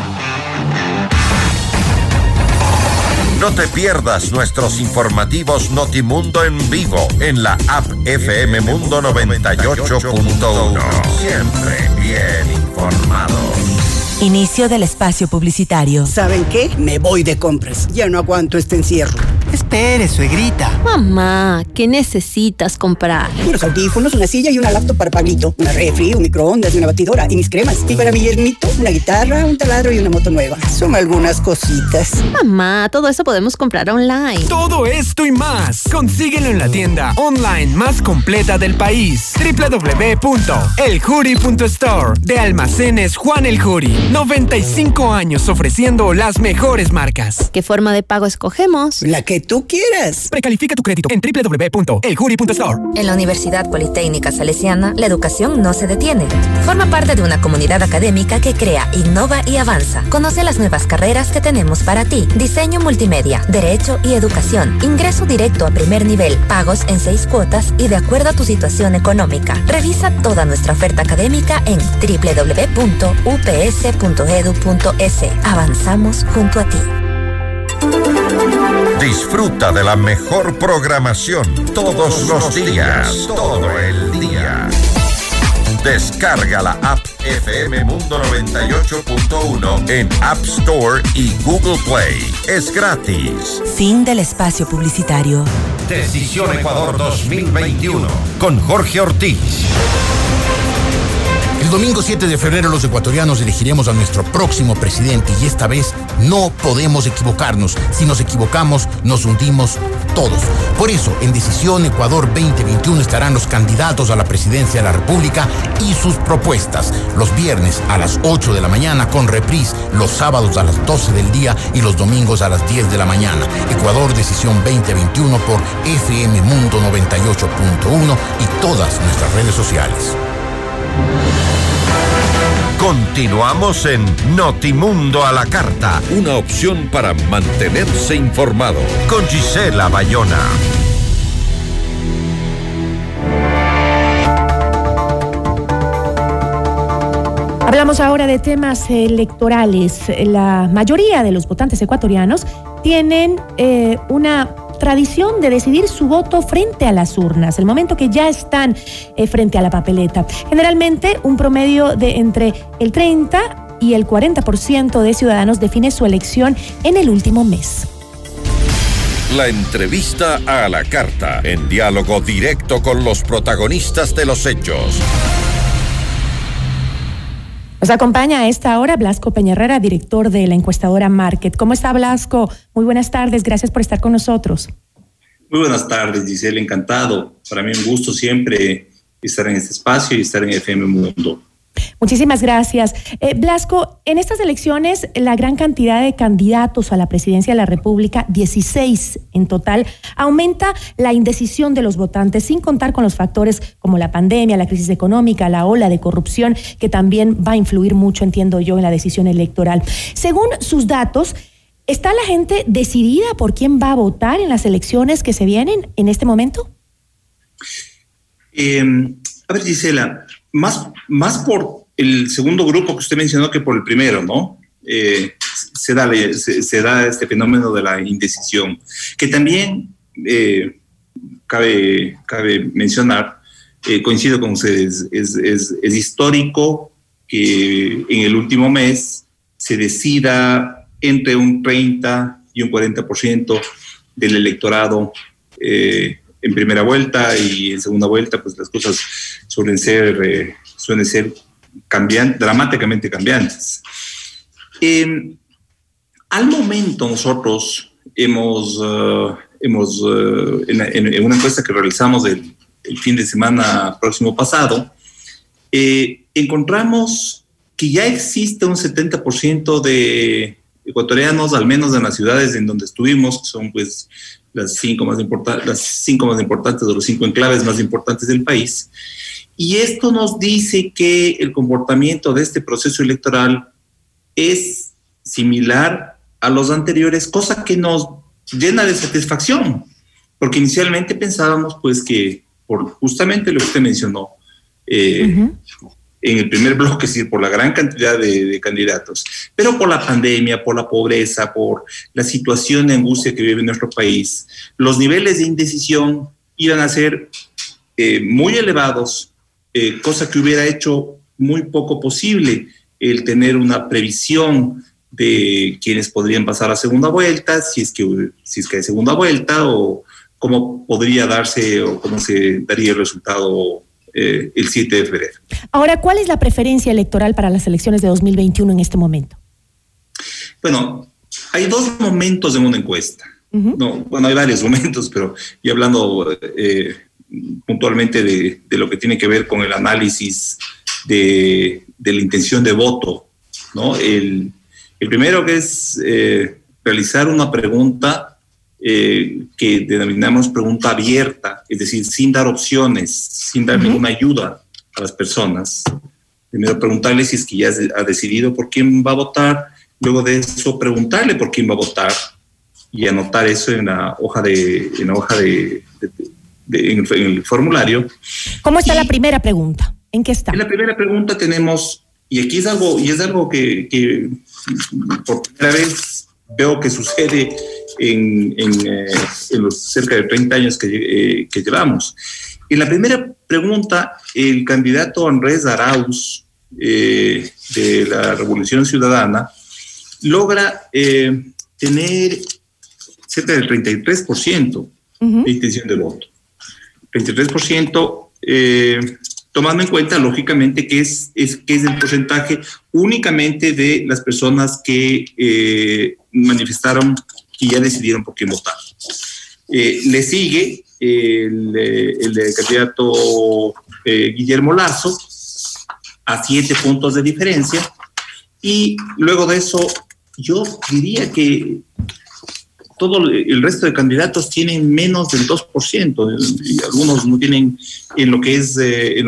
A: No te pierdas nuestros informativos Notimundo en vivo en la app FM Mundo 98.1. Siempre bien informados.
H: Inicio del espacio publicitario.
O: ¿Saben qué? Me voy de compras. Ya no aguanto este encierro.
C: Espere, suegrita.
P: Mamá, ¿qué necesitas comprar?
O: Unos audífonos, una silla y una laptop para Pablito. Una refri, un microondas y una batidora. Y mis cremas. Y para mi yernito, una guitarra, un taladro y una moto nueva. Son algunas cositas.
P: Mamá, todo eso podemos comprar online.
Q: Todo esto y más. Consíguelo en la tienda online más completa del país. www.eljury.store. De Almacenes Juan El Jury. 95 años ofreciendo las mejores marcas.
P: ¿Qué forma de pago escogemos?
O: La que tú quieras.
Q: Precalifica tu crédito en www.eljury.store.
B: En la Universidad Politécnica Salesiana, la educación no se detiene. Forma parte de una comunidad académica que crea, innova y avanza. Conoce las nuevas carreras que tenemos para ti. Diseño multimedia, derecho y educación. Ingreso directo a primer nivel. Pagos en 6 cuotas y de acuerdo a tu situación económica. Revisa toda nuestra oferta académica en www.ups.edu.es. Avanzamos junto a ti.
A: Disfruta de la mejor programación todos los días, todo el día. Descarga la app FM Mundo 98.1 en App Store y Google Play. Es gratis.
H: Fin del espacio publicitario.
A: Decisión Ecuador 2021 con Jorge Ortiz.
R: El domingo 7 de febrero los ecuatorianos elegiremos a nuestro próximo presidente y esta vez no podemos equivocarnos. Si nos equivocamos, nos hundimos todos. Por eso, en Decisión Ecuador 2021 estarán los candidatos a la presidencia de la República y sus propuestas. Los viernes a las 8 de la mañana con reprise, los sábados a las 12 del día y los domingos a las 10 de la mañana. Ecuador Decisión 2021 por FM Mundo 98.1 y todas nuestras redes sociales.
A: Continuamos en Notimundo a la Carta.
I: Una opción para mantenerse informado.
A: Con Gisela Bayona.
D: Hablamos ahora de temas electorales. La mayoría de los votantes ecuatorianos tienen una tradición de decidir su voto frente a las urnas, el momento que ya están frente a la papeleta. Generalmente, un promedio de entre el 30 y el 40% de ciudadanos define su elección en el último mes.
A: La entrevista a la carta, en diálogo directo con los protagonistas de los hechos.
D: Nos acompaña a esta hora Blasco Peña-Herrera, director de la encuestadora Market. ¿Cómo está, Blasco? Muy buenas tardes, gracias por estar con nosotros.
S: Muy buenas tardes, Gisela, encantado. Para mí un gusto siempre estar en este espacio y estar en FM Mundo.
D: Muchísimas gracias. Blasco, en estas elecciones la gran cantidad de candidatos a la presidencia de la República, 16 en total, aumenta la indecisión de los votantes, sin contar con los factores como la pandemia, la crisis económica, la ola de corrupción, que también va a influir mucho, entiendo yo, en la decisión electoral. Según sus datos, ¿está la gente decidida por quién va a votar en las elecciones que se vienen en este momento?
S: A ver, Gisela, más por el segundo grupo que usted mencionó que por el primero, ¿no? Se da este fenómeno de la indecisión, que también cabe mencionar, coincido con ustedes, es histórico que en el último mes se decida entre un 30 y un 40% del electorado en primera vuelta, y en segunda vuelta pues las cosas suelen ser dramáticamente cambiantes. Al momento nosotros hemos en una encuesta que realizamos el fin de semana próximo pasado, encontramos que ya existe un 70% de ecuatorianos, al menos en las ciudades en donde estuvimos, que son pues las cinco más importantes o los 5 enclaves más importantes del país. Y esto nos dice que el comportamiento de este proceso electoral es similar a los anteriores, cosa que nos llena de satisfacción, porque inicialmente pensábamos pues que por justamente lo que usted mencionó, en el primer bloque, es decir, por la gran cantidad de candidatos, pero por la pandemia, por la pobreza, por la situación de angustia que vive nuestro país, los niveles de indecisión iban a ser muy elevados, cosa que hubiera hecho muy poco posible el tener una previsión de quienes podrían pasar a segunda vuelta, si es que hay segunda vuelta, o cómo podría darse o cómo se daría el resultado el 7 de febrero. Ahora, ¿cuál es la preferencia electoral para las elecciones de 2021 en este momento? Bueno, hay dos momentos en una encuesta. No, bueno, hay varios momentos, pero yo hablando puntualmente de lo que tiene que ver con el análisis de la intención de voto, ¿no? El primero, que es realizar una pregunta que denominamos pregunta abierta, es decir, sin dar opciones, sin dar ninguna ayuda a las personas. Primero preguntarle si es que ya ha decidido por quién va a votar, luego de eso preguntarle por quién va a votar y anotar eso en el formulario. ¿Cómo está la primera pregunta? ¿En qué está? En la primera pregunta tenemos, y aquí es algo que por primera vez veo que sucede en los cerca de 30 años que llevamos. En la primera pregunta, el candidato Andrés Arauz, de la Revolución Ciudadana, logra tener cerca del 33% de intención de voto. 33%, tomando en cuenta, lógicamente, que es el porcentaje únicamente de las personas que manifestaron que ya decidieron por quién votar. Le sigue el candidato Guillermo Lasso a 7 puntos de diferencia, y luego de eso yo diría que todo el resto de candidatos tienen menos del 2%, y algunos no tienen en lo que es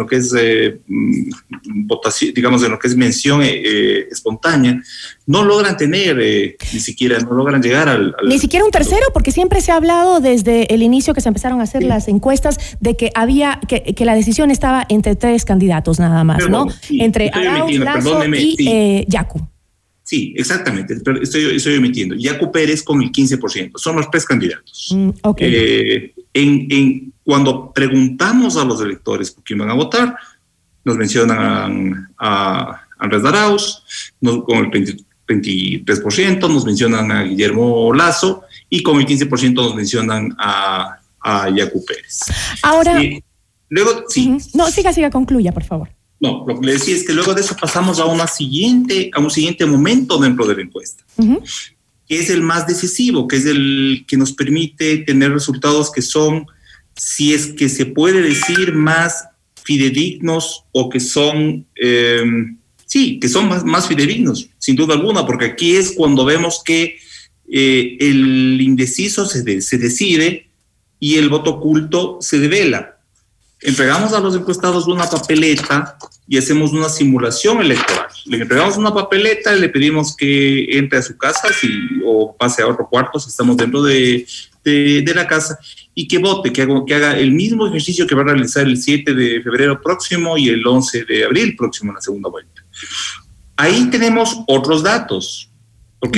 S: votación, digamos, en lo que es mención espontánea, no logran tener ni siquiera, no logran llegar al
D: ni siquiera un tercero, porque siempre se ha hablado desde el inicio que se empezaron a hacer las encuestas de que había que la decisión estaba entre 3 candidatos nada más, ¿no? Entre Arauz, Lasso y Yacu.
S: Sí, exactamente, estoy omitiendo. Yacu Pérez con el 15%, son los 3 candidatos.
D: Okay.
S: Cuando preguntamos a los electores por quién van a votar, nos mencionan a Andrés Arauz con el 23%, nos mencionan a Guillermo Lasso, y con el 15% nos mencionan a Yacu Pérez.
D: Ahora,
S: luego, sí.
D: No, siga, concluya, por favor.
S: No, lo que le decía es que luego de eso pasamos a un siguiente momento dentro de la encuesta, que es el más decisivo, que es el que nos permite tener resultados que son, si es que se puede decir, más fidedignos, o que son, que son más fidedignos, sin duda alguna, porque aquí es cuando vemos que el indeciso se decide y el voto oculto se devela. Entregamos a los encuestados una papeleta y hacemos una simulación electoral. Le entregamos una papeleta y le pedimos que entre a su casa o pase a otro cuarto si estamos dentro de la casa, y que vote, que haga el mismo ejercicio que va a realizar el 7 de febrero próximo y el 11 de abril próximo en la segunda vuelta. Ahí tenemos otros datos. Porque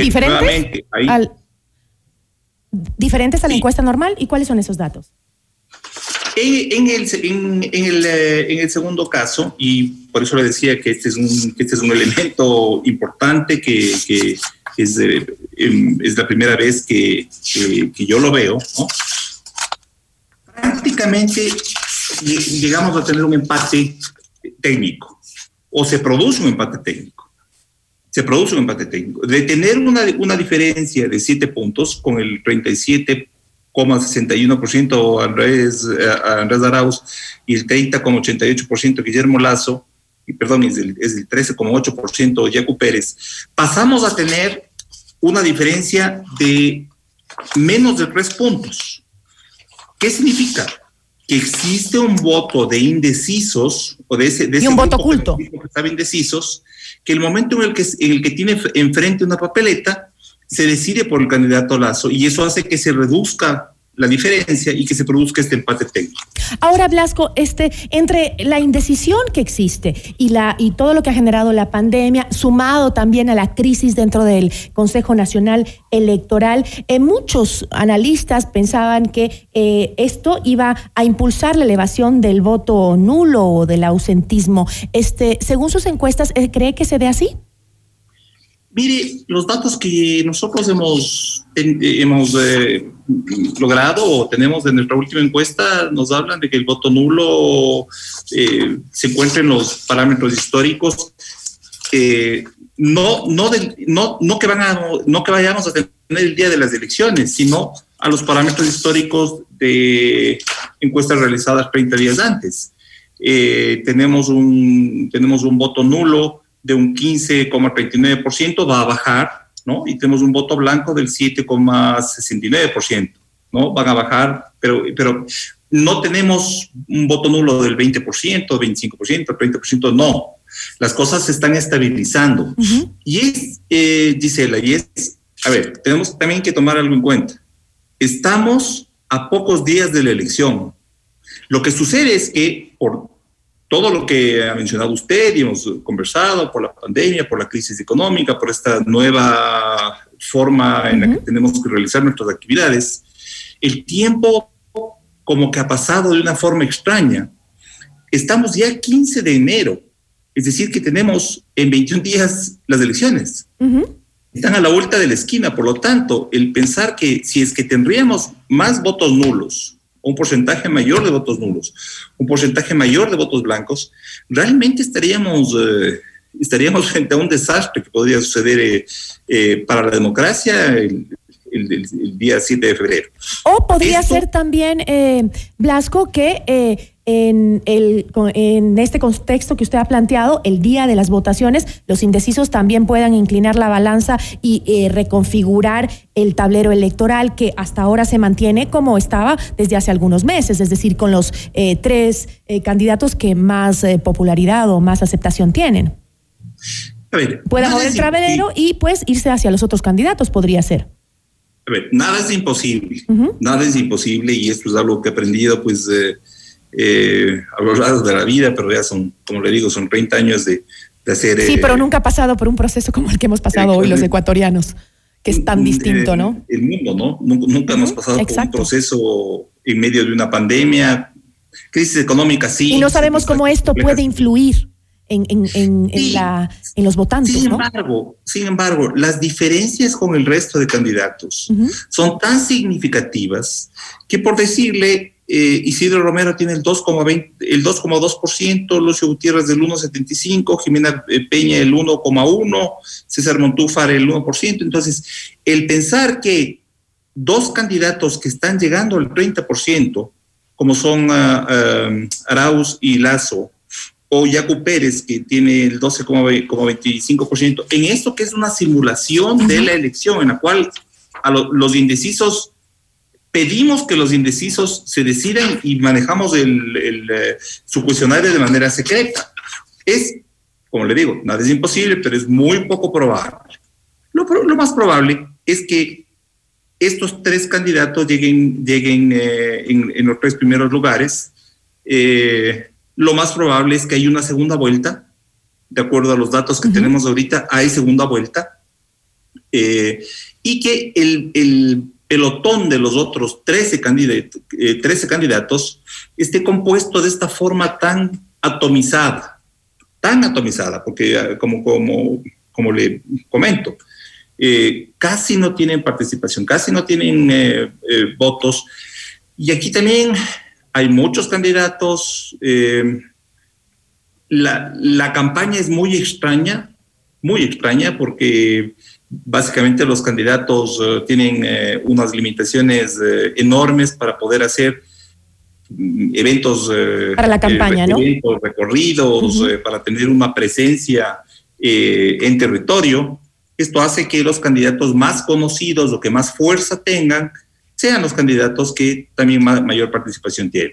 D: ¿Diferentes a la encuesta normal? ¿Y cuáles son esos datos?
S: En el segundo caso, y por eso le decía que este es un elemento importante que es la primera vez que yo lo veo, ¿no? Prácticamente llegamos a tener un empate técnico, o se produce un empate técnico. De tener una diferencia de 7 puntos con el 37,61% Andrés Arauz y el 30,88% Guillermo Lasso, es el 13,8% Yacu Pérez, pasamos a tener una diferencia de menos de 3 puntos. ¿Qué significa? Que existe un voto de indecisos, o de ese
D: y un voto oculto
S: que estaba indecisos, que el momento en el que tiene enfrente una papeleta, se decide por el candidato Lasso, y eso hace que se reduzca la diferencia y que se produzca este empate técnico.
D: Ahora, Blasco, entre la indecisión que existe y todo lo que ha generado la pandemia, sumado también a la crisis dentro del Consejo Nacional Electoral, muchos analistas pensaban que esto iba a impulsar la elevación del voto nulo o del ausentismo. Según sus encuestas, ¿cree que se dé así?
S: Mire, los datos que nosotros hemos logrado o tenemos en nuestra última encuesta nos hablan de que el voto nulo se encuentra en los parámetros históricos, no que vayamos a tener el día de las elecciones, sino a los parámetros históricos de encuestas realizadas 30 días antes. Tenemos un voto nulo de un 15,39%, va a bajar, ¿no? Y tenemos un voto blanco del 7,69%, ¿no? Van a bajar, pero no tenemos un voto nulo del 20%, 25%, 30%, no. Las cosas se están estabilizando. Y Gisela, tenemos también que tomar algo en cuenta. Estamos a pocos días de la elección. Lo que sucede es que por todo lo que ha mencionado usted y hemos conversado, por la pandemia, por la crisis económica, por esta nueva forma en la que tenemos que realizar nuestras actividades, el tiempo como que ha pasado de una forma extraña. Estamos ya 15 de enero, es decir, que tenemos en 21 días las elecciones. Están a la vuelta de la esquina, por lo tanto, el pensar que si es que tendríamos más votos nulos un porcentaje mayor de votos nulos, un porcentaje mayor de votos blancos, realmente estaríamos frente a un desastre que podría suceder para la democracia el día 7 de febrero.
D: O podría ser también, Blasco, que en este contexto que usted ha planteado, el día de las votaciones, los indecisos también puedan inclinar la balanza y reconfigurar el tablero electoral que hasta ahora se mantiene como estaba desde hace algunos meses, es decir, con los 3 candidatos que más popularidad o más aceptación tienen.
S: A ver,
D: pueda mover el tablero y pues irse hacia los otros candidatos, podría ser.
S: A ver, nada es imposible, nada es imposible, y esto es algo que he aprendido pues a lo largo de la vida, pero ya son, como le digo, son 30 años de hacer...
D: Sí, pero nunca ha pasado por un proceso como el que hemos pasado hoy los ecuatorianos, que es tan distinto, ¿no?
S: El mundo, ¿no? Nunca hemos pasado por un proceso en medio de una pandemia, crisis económica, sí.
D: Y no sabemos cómo esto puede influir en los votantes,
S: Sin embargo, las diferencias con el resto de candidatos son tan significativas que, por decirle, Isidro Romero tiene el 2,2%, Lucio Gutiérrez del 1,75%, Jimena Peña el 1,1%, César Montúfar el 1%. Entonces, el pensar que 2 candidatos que están llegando al 30%, como son Arauz y Lasso, o Yacu Pérez, que tiene el 12,25%, en esto que es una simulación de la elección, en la cual a los indecisos pedimos que los indecisos se decidan y manejamos su cuestionario de manera secreta. Es, como le digo, nada es imposible, pero es muy poco probable. Lo más probable es que estos 3 candidatos lleguen en los 3 primeros lugares. Lo más probable es que haya una segunda vuelta, de acuerdo a los datos que tenemos ahorita, hay segunda vuelta, y que el pelotón de los otros 13 candidatos esté compuesto de esta forma tan atomizada, porque como le comento, casi no tienen participación, casi no tienen votos, y aquí también hay muchos candidatos. La campaña es muy extraña porque básicamente los candidatos tienen unas limitaciones enormes para poder hacer eventos
D: para la campaña,
S: eventos, recorridos, para tener una presencia en territorio. Esto hace que los candidatos más conocidos o que más fuerza tengan sean los candidatos que también mayor participación tienen.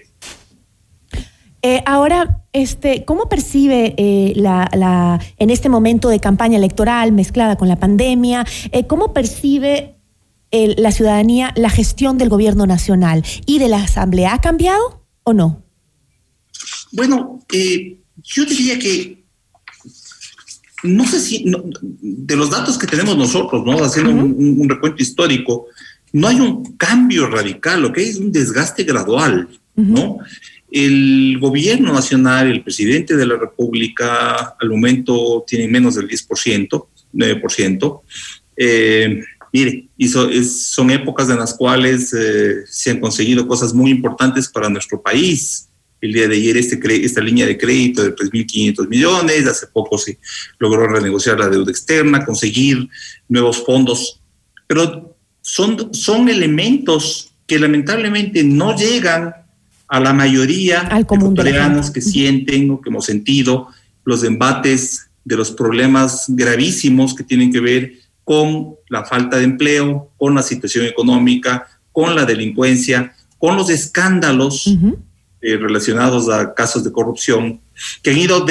D: Ahora, ¿cómo percibe en este momento de campaña electoral mezclada con la pandemia, cómo percibe la ciudadanía la gestión del gobierno nacional y de la Asamblea? ¿Ha cambiado o no?
S: Bueno, yo diría que no sé si de los datos que tenemos nosotros, ¿no? Haciendo un recuento histórico, no hay un cambio radical, lo que hay es un desgaste gradual, ¿no? El gobierno nacional, el presidente de la República, al momento tiene menos del 10%, 9%. Mire, son épocas en las cuales se han conseguido cosas muy importantes para nuestro país. El día de ayer esta línea de crédito de 3.500 millones, hace poco se logró renegociar la deuda externa, conseguir nuevos fondos, pero son elementos que lamentablemente no llegan a la mayoría de ecuatorianos que sienten o que hemos sentido los embates de los problemas gravísimos que tienen que ver con la falta de empleo, con la situación económica, con la delincuencia, con los escándalos relacionados a casos de corrupción que han ido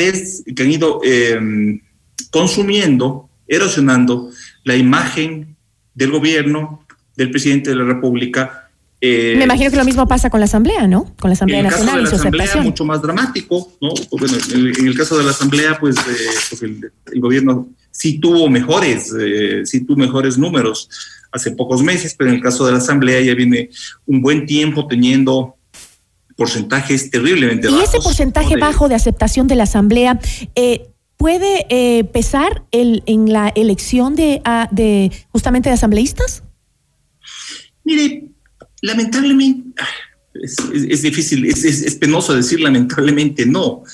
S: consumiendo, erosionando la imagen del gobierno, del presidente de la República.
D: Me imagino que lo mismo pasa con la Asamblea, ¿no? Con la Asamblea Nacional y su aceptación. En el caso de la Asamblea,
S: mucho más dramático, ¿no? Bueno, en el caso de la Asamblea, pues el gobierno sí tuvo mejores números hace pocos meses, pero en el caso de la Asamblea ya viene un buen tiempo teniendo porcentajes terriblemente bajos.
D: ¿Y ese porcentaje bajo de aceptación de la Asamblea puede pesar en la elección justamente de asambleístas?
S: Mire, lamentablemente, es difícil, es penoso decir lamentablemente no.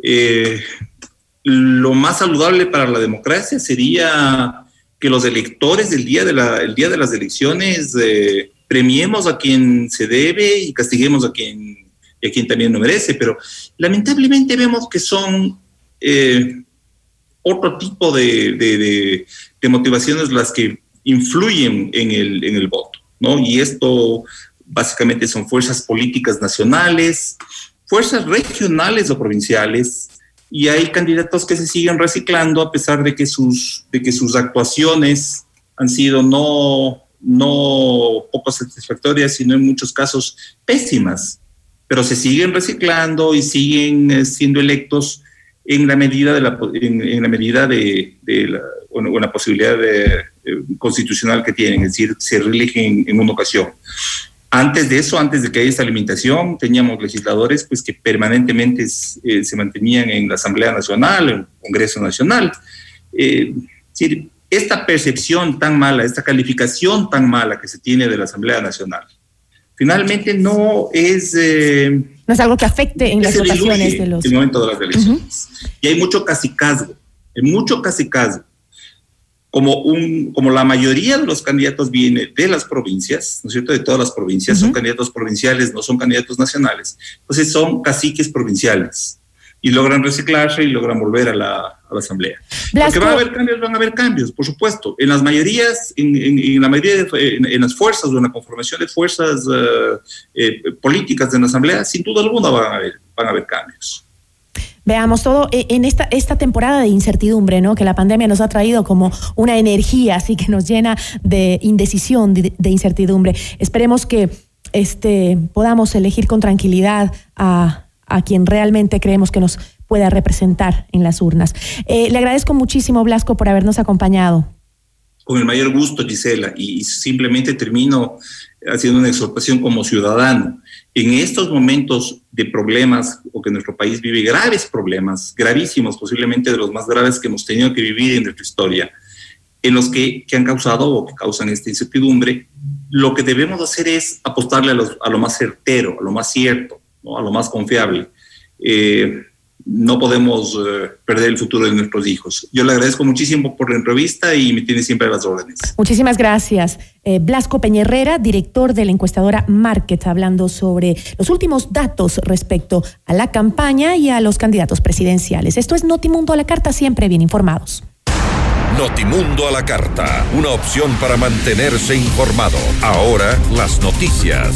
S: Lo más saludable para la democracia sería que los electores el día de las elecciones premiemos a quien se debe y castiguemos a quien también lo merece, pero lamentablemente vemos que son otro tipo de motivaciones las que influyen en el voto, ¿no? Y esto básicamente son fuerzas políticas nacionales, fuerzas regionales o provinciales, y hay candidatos que se siguen reciclando a pesar de que sus actuaciones han sido no poco satisfactorias, sino en muchos casos pésimas, pero se siguen reciclando y siguen siendo electos en la medida de la posibilidad constitucional que tienen, es decir, se reeligen en una ocasión. Antes de eso, antes de que haya esta limitación, teníamos legisladores pues, que permanentemente se mantenían en la Asamblea Nacional, en el Congreso Nacional. Es decir, esta percepción tan mala, esta calificación tan mala que se tiene de la Asamblea Nacional, finalmente no es
D: algo que afecte en las votaciones de los...
S: En el momento de las elecciones. Y hay mucho cacicazgo, Como la mayoría de los candidatos viene de las provincias, ¿no es cierto? De todas las provincias, son candidatos provinciales, no son candidatos nacionales. Entonces son caciques provinciales y logran reciclarse y logran volver a la Asamblea. Blasco. Porque van a haber cambios, por supuesto. En las mayorías, en las fuerzas o en la conformación de fuerzas políticas de la Asamblea, sin duda alguna van a haber cambios.
D: Veamos todo en esta temporada de incertidumbre, ¿no? Que la pandemia nos ha traído como una energía, así que nos llena de indecisión, de incertidumbre. Esperemos que podamos elegir con tranquilidad a quien realmente creemos que nos pueda representar en las urnas. Le agradezco muchísimo, Blasco, por habernos acompañado.
S: Con el mayor gusto, Gisela, y simplemente termino haciendo una exhortación como ciudadano. En estos momentos de problemas, o que nuestro país vive graves problemas, gravísimos, posiblemente de los más graves que hemos tenido que vivir en nuestra historia, en los que han causado o que causan esta incertidumbre, lo que debemos hacer es apostarle a lo más certero, a lo más cierto, ¿no? A lo más confiable. No podemos perder el futuro de nuestros hijos. Yo le agradezco muchísimo por la entrevista y me tiene siempre a las órdenes.
D: Muchísimas gracias. Blasco Peña-Herrera, director de la encuestadora Market, hablando sobre los últimos datos respecto a la campaña y a los candidatos presidenciales. Esto es Notimundo a la Carta, siempre bien informados.
A: Notimundo a la Carta, una opción para mantenerse informado. Ahora las noticias.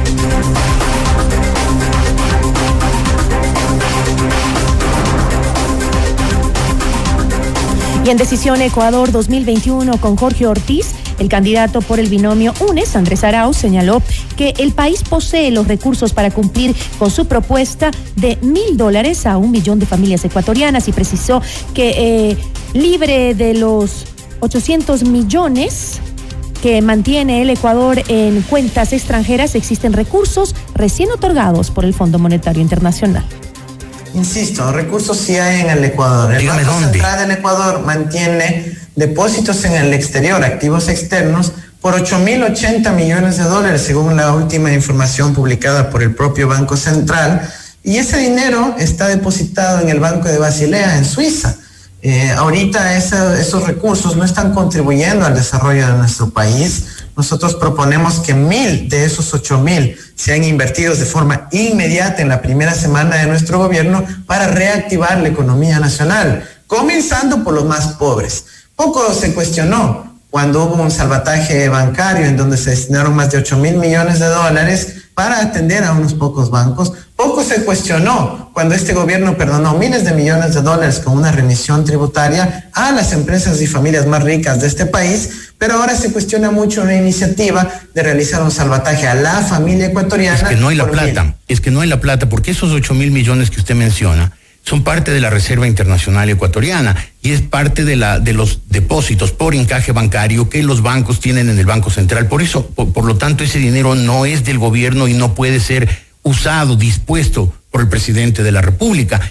D: Y en Decisión Ecuador 2021 con Jorge Ortiz, el candidato por el binomio UNES, Andrés Arauz, señaló que el país posee los recursos para cumplir con su propuesta de $1.000 a 1 millón de familias ecuatorianas y precisó que libre de los 800 millones que mantiene el Ecuador en cuentas extranjeras, existen recursos recién otorgados por el Fondo Monetario Internacional.
T: Insisto, recursos sí hay en el Ecuador. El Banco Central del Ecuador mantiene depósitos en el exterior, activos externos, por $8.080 millones, según la última información publicada por el propio Banco Central. Y ese dinero está depositado en el Banco de Basilea, en Suiza. Ahorita esos recursos no están contribuyendo al desarrollo de nuestro país. Nosotros proponemos que 1.000 de esos 8.000 sean invertidos de forma inmediata en la primera semana de nuestro gobierno para reactivar la economía nacional, comenzando por los más pobres. Poco se cuestionó cuando hubo un salvataje bancario en donde se destinaron más de $8.000 millones para atender a unos pocos bancos. Poco se cuestionó cuando este gobierno perdonó miles de millones de dólares con una remisión tributaria a las empresas y familias más ricas de este país, pero ahora se cuestiona mucho la iniciativa de realizar un salvataje a la familia ecuatoriana.
R: Es que no hay la plata, porque esos 8.000 millones que usted menciona son parte de la Reserva Internacional Ecuatoriana y es parte de los depósitos por encaje bancario que los bancos tienen en el Banco Central. Por eso, por lo tanto, ese dinero no es del gobierno y no puede ser usado, dispuesto por el presidente de la República.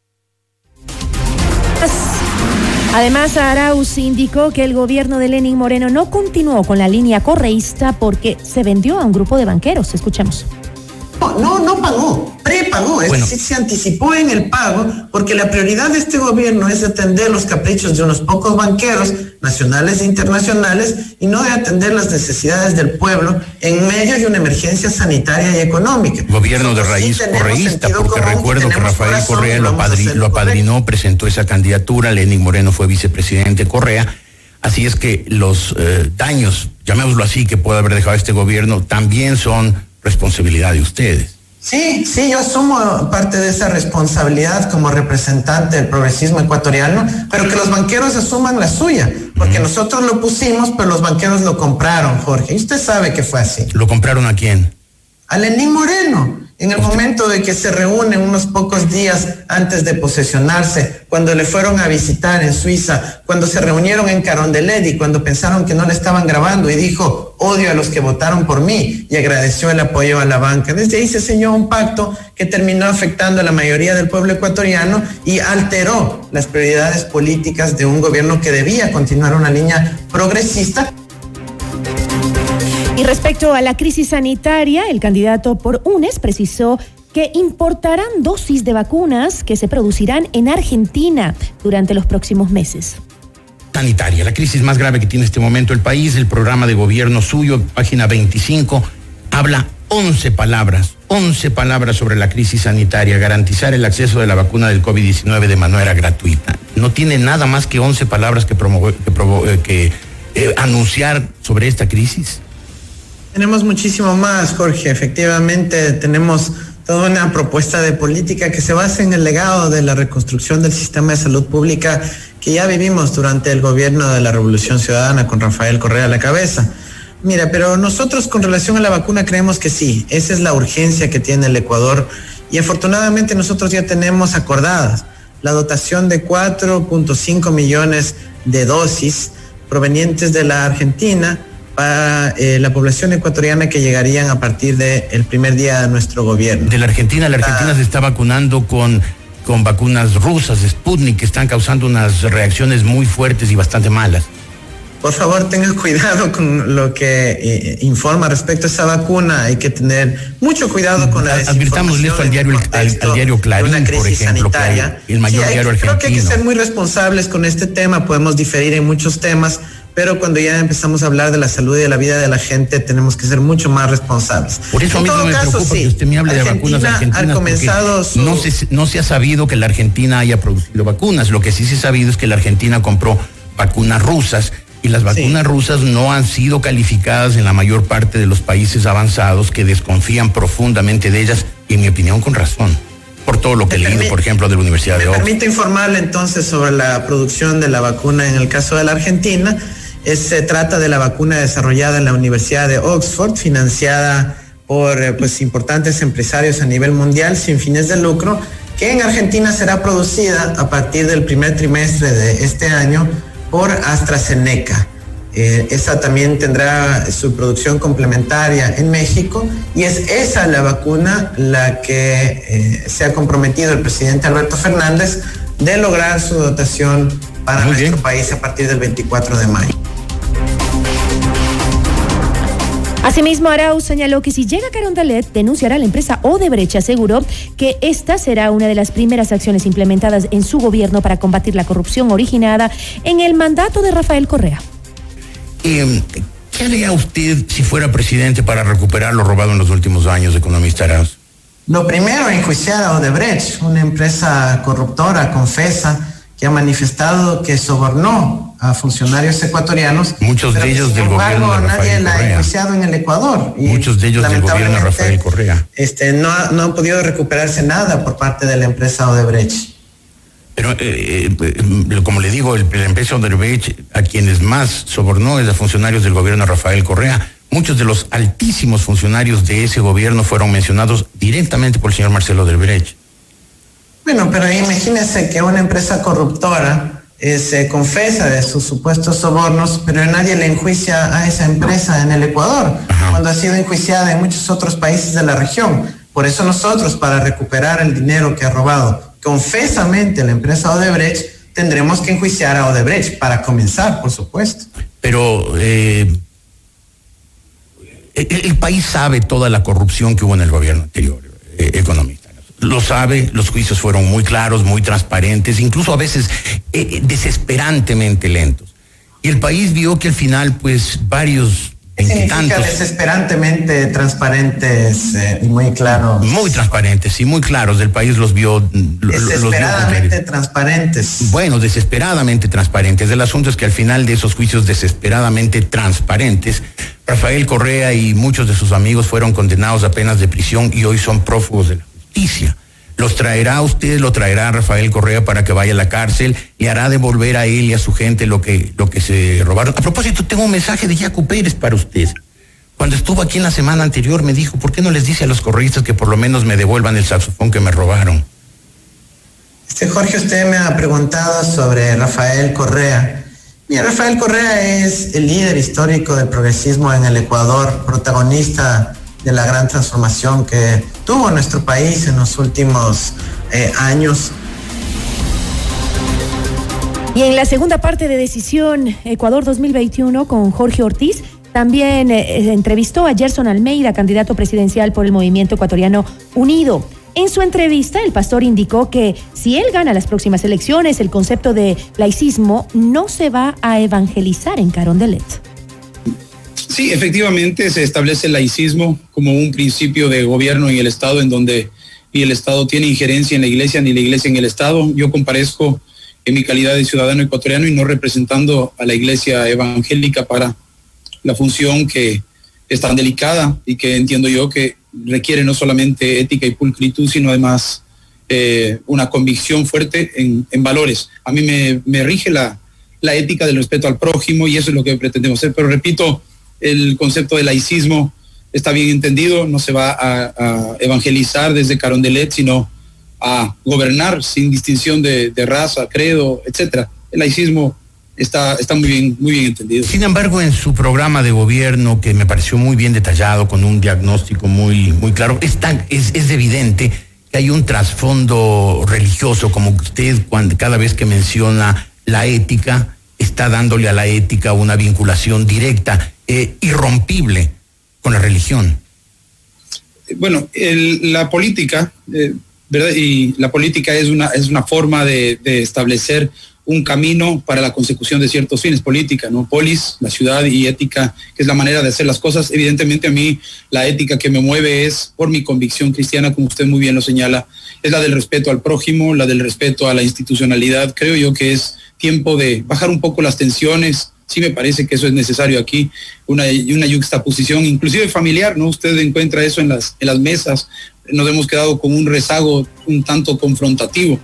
D: Además, Arauz indicó que el gobierno de Lenín Moreno no continuó con la línea correísta porque se vendió a un grupo de banqueros. Escuchemos.
T: No pagó, prepagó, es decir, se anticipó en el pago, porque la prioridad de este gobierno es atender los caprichos de unos pocos banqueros nacionales e internacionales y no de atender las necesidades del pueblo en medio de una emergencia sanitaria y económica.
R: Gobierno de raíz correísta, porque recuerdo que Rafael Correa lo apadrinó, presentó esa candidatura, Lenín Moreno fue vicepresidente Correa, así es que los daños, llamémoslo así, que puede haber dejado este gobierno también son responsabilidad de ustedes.
T: Sí, yo asumo parte de esa responsabilidad como representante del progresismo ecuatoriano, pero que los banqueros asuman la suya, porque nosotros lo pusimos, pero los banqueros lo compraron, Jorge, y usted sabe que fue así.
R: ¿Lo compraron a quién?
T: A Lenín Moreno, en el momento de que se reúnen unos pocos días antes de posesionarse, cuando le fueron a visitar en Suiza, cuando se reunieron en Carondelet y cuando pensaron que no le estaban grabando y dijo, odio a los que votaron por mí, y agradeció el apoyo a la banca. Desde ahí se selló un pacto que terminó afectando a la mayoría del pueblo ecuatoriano y alteró las prioridades políticas de un gobierno que debía continuar una línea progresista.
D: Y respecto a la crisis sanitaria, el candidato por UNES precisó que importarán dosis de vacunas que se producirán en Argentina durante los próximos meses.
R: Sanitaria, la crisis más grave que tiene en este momento el país, el programa de gobierno suyo, página 25, habla 11 palabras sobre la crisis sanitaria, garantizar el acceso de la vacuna del COVID-19 de manera gratuita. No tiene nada más que 11 palabras que anunciar sobre esta crisis.
T: Tenemos muchísimo más, Jorge. Efectivamente, tenemos toda una propuesta de política que se basa en el legado de la reconstrucción del sistema de salud pública que ya vivimos durante el gobierno de la Revolución Ciudadana con Rafael Correa a la cabeza. Mira, pero nosotros con relación a la vacuna creemos que sí, esa es la urgencia que tiene el Ecuador y afortunadamente nosotros ya tenemos acordadas la dotación de 4.5 millones de dosis provenientes de la Argentina para la población ecuatoriana que llegarían a partir del primer día de nuestro gobierno.
R: De la Argentina se está vacunando con vacunas rusas, Sputnik, que están causando unas reacciones muy fuertes y bastante malas.
T: Por favor, tenga cuidado con lo que informa respecto a esa vacuna. Hay que tener mucho cuidado con la desinformación.
R: Advirtámosle esto al diario Clarín, por ejemplo, que el mayor diario argentino.
T: Creo que hay que ser muy responsables con este tema. Podemos diferir en muchos temas, pero cuando ya empezamos a hablar de la salud y de la vida de la gente, tenemos que ser mucho más responsables.
R: Por eso a mí no me preocupa que usted me hable de vacunas argentinas, porque no se ha sabido que la Argentina haya producido vacunas. Lo que sí se ha sabido es que la Argentina compró vacunas rusas, y las vacunas rusas no han sido calificadas en la mayor parte de los países avanzados que desconfían profundamente de ellas, y en mi opinión con razón, por todo lo que he leído, por ejemplo, de la Universidad de Oxford.
T: Me permite informarle entonces sobre la producción de la vacuna en el caso de la Argentina. Se trata de la vacuna desarrollada en la Universidad de Oxford, financiada por importantes empresarios a nivel mundial sin fines de lucro, que en Argentina será producida a partir del primer trimestre de este año por AstraZeneca. Esa también tendrá su producción complementaria en México y es esa la vacuna la que se ha comprometido el presidente Alberto Fernández de lograr su dotación para nuestro país a partir del 24 de mayo.
D: Asimismo, Arauz señaló que si llega Carondelet, denunciará a la empresa Odebrecht. Aseguró que esta será una de las primeras acciones implementadas en su gobierno para combatir la corrupción originada en el mandato de Rafael Correa.
R: ¿Qué haría usted si fuera presidente para recuperar lo robado en los últimos años, economista Arauz?
T: Lo primero, enjuiciar a Odebrecht, una empresa corruptora, confesa, que ha manifestado que sobornó a funcionarios ecuatorianos.
R: Muchos de ellos del gobierno de Rafael
T: Correa. Nadie la ha enjuiciado en el Ecuador.
R: Muchos de ellos del gobierno de Rafael Correa.
T: No han podido recuperarse nada por parte de la empresa Odebrecht.
R: Pero, como le digo, la empresa Odebrecht, a quienes más sobornó es a funcionarios del gobierno de Rafael Correa. Muchos de los altísimos funcionarios de ese gobierno fueron mencionados directamente por el señor Marcelo Odebrecht.
T: Bueno, pero imagínese que una empresa corruptora se confesa de sus supuestos sobornos, pero nadie le enjuicia a esa empresa en el Ecuador, cuando ha sido enjuiciada en muchos otros países de la región. Por eso nosotros, para recuperar el dinero que ha robado confesamente la empresa Odebrecht, tendremos que enjuiciar a Odebrecht, para comenzar, por supuesto.
R: Pero El país sabe toda la corrupción que hubo en el gobierno anterior, economista. Lo sabe, los juicios fueron muy claros, muy transparentes, incluso a veces desesperantemente lentos. Y el país vio que al final, pues, varios...
T: Significa desesperantemente transparentes y muy claros.
R: Muy transparentes y muy claros. El país los vio.
T: Desesperadamente transparentes.
R: Bueno, desesperadamente transparentes. El asunto es que al final de esos juicios desesperadamente transparentes, Rafael Correa y muchos de sus amigos fueron condenados a penas de prisión y hoy son prófugos de la justicia. Los traerá usted, lo traerá Rafael Correa para que vaya a la cárcel, le hará devolver a él y a su gente lo que se robaron. A propósito, tengo un mensaje de Jaco Pérez para usted. Cuando estuvo aquí en la semana anterior me dijo, ¿por qué no les dice a los correístas que por lo menos me devuelvan el saxofón que me robaron?
T: Jorge, usted me ha preguntado sobre Rafael Correa. Mira, Rafael Correa es el líder histórico del progresismo en el Ecuador, protagonista de la gran transformación que tuvo nuestro país en los últimos años.
D: Y en la segunda parte de Decisión Ecuador 2021 con Jorge Ortiz, también entrevistó a Gerson Almeida, candidato presidencial por el Movimiento Ecuatoriano Unido. En su entrevista, el pastor indicó que si él gana las próximas elecciones, el concepto de laicismo no se va a evangelizar en Carondelet.
U: Sí, efectivamente se establece el laicismo como un principio de gobierno en el Estado en donde ni el Estado tiene injerencia en la Iglesia ni la Iglesia en el Estado. Yo comparezco en mi calidad de ciudadano ecuatoriano y no representando a la Iglesia evangélica para la función que es tan delicada y que entiendo yo que requiere no solamente ética y pulcritud, sino además una convicción fuerte en valores. A mí me rige la ética del respeto al prójimo y eso es lo que pretendemos hacer, pero repito, el concepto de laicismo está bien entendido, no se va a evangelizar desde Carondelet, sino a gobernar sin distinción de raza, credo, etcétera. El laicismo está muy bien entendido.
R: Sin embargo, en su programa de gobierno, que me pareció muy bien detallado, con un diagnóstico muy claro, es evidente que hay un trasfondo religioso, como usted cada vez que menciona la ética, está dándole a la ética una vinculación directa, irrompible con la religión.
U: Bueno, la política, ¿verdad? Y la política es una forma de establecer un camino para la consecución de ciertos fines. Política, ¿no? Polis, la ciudad, y ética, que es la manera de hacer las cosas. Evidentemente a mí la ética que me mueve es por mi convicción cristiana, como usted muy bien lo señala, es la del respeto al prójimo, la del respeto a la institucionalidad. Creo yo que es tiempo de bajar un poco las tensiones. Sí me parece que eso es necesario aquí, una yuxtaposición, inclusive familiar, ¿no? Usted encuentra eso en las mesas. Nos hemos quedado con un rezago un tanto confrontativo.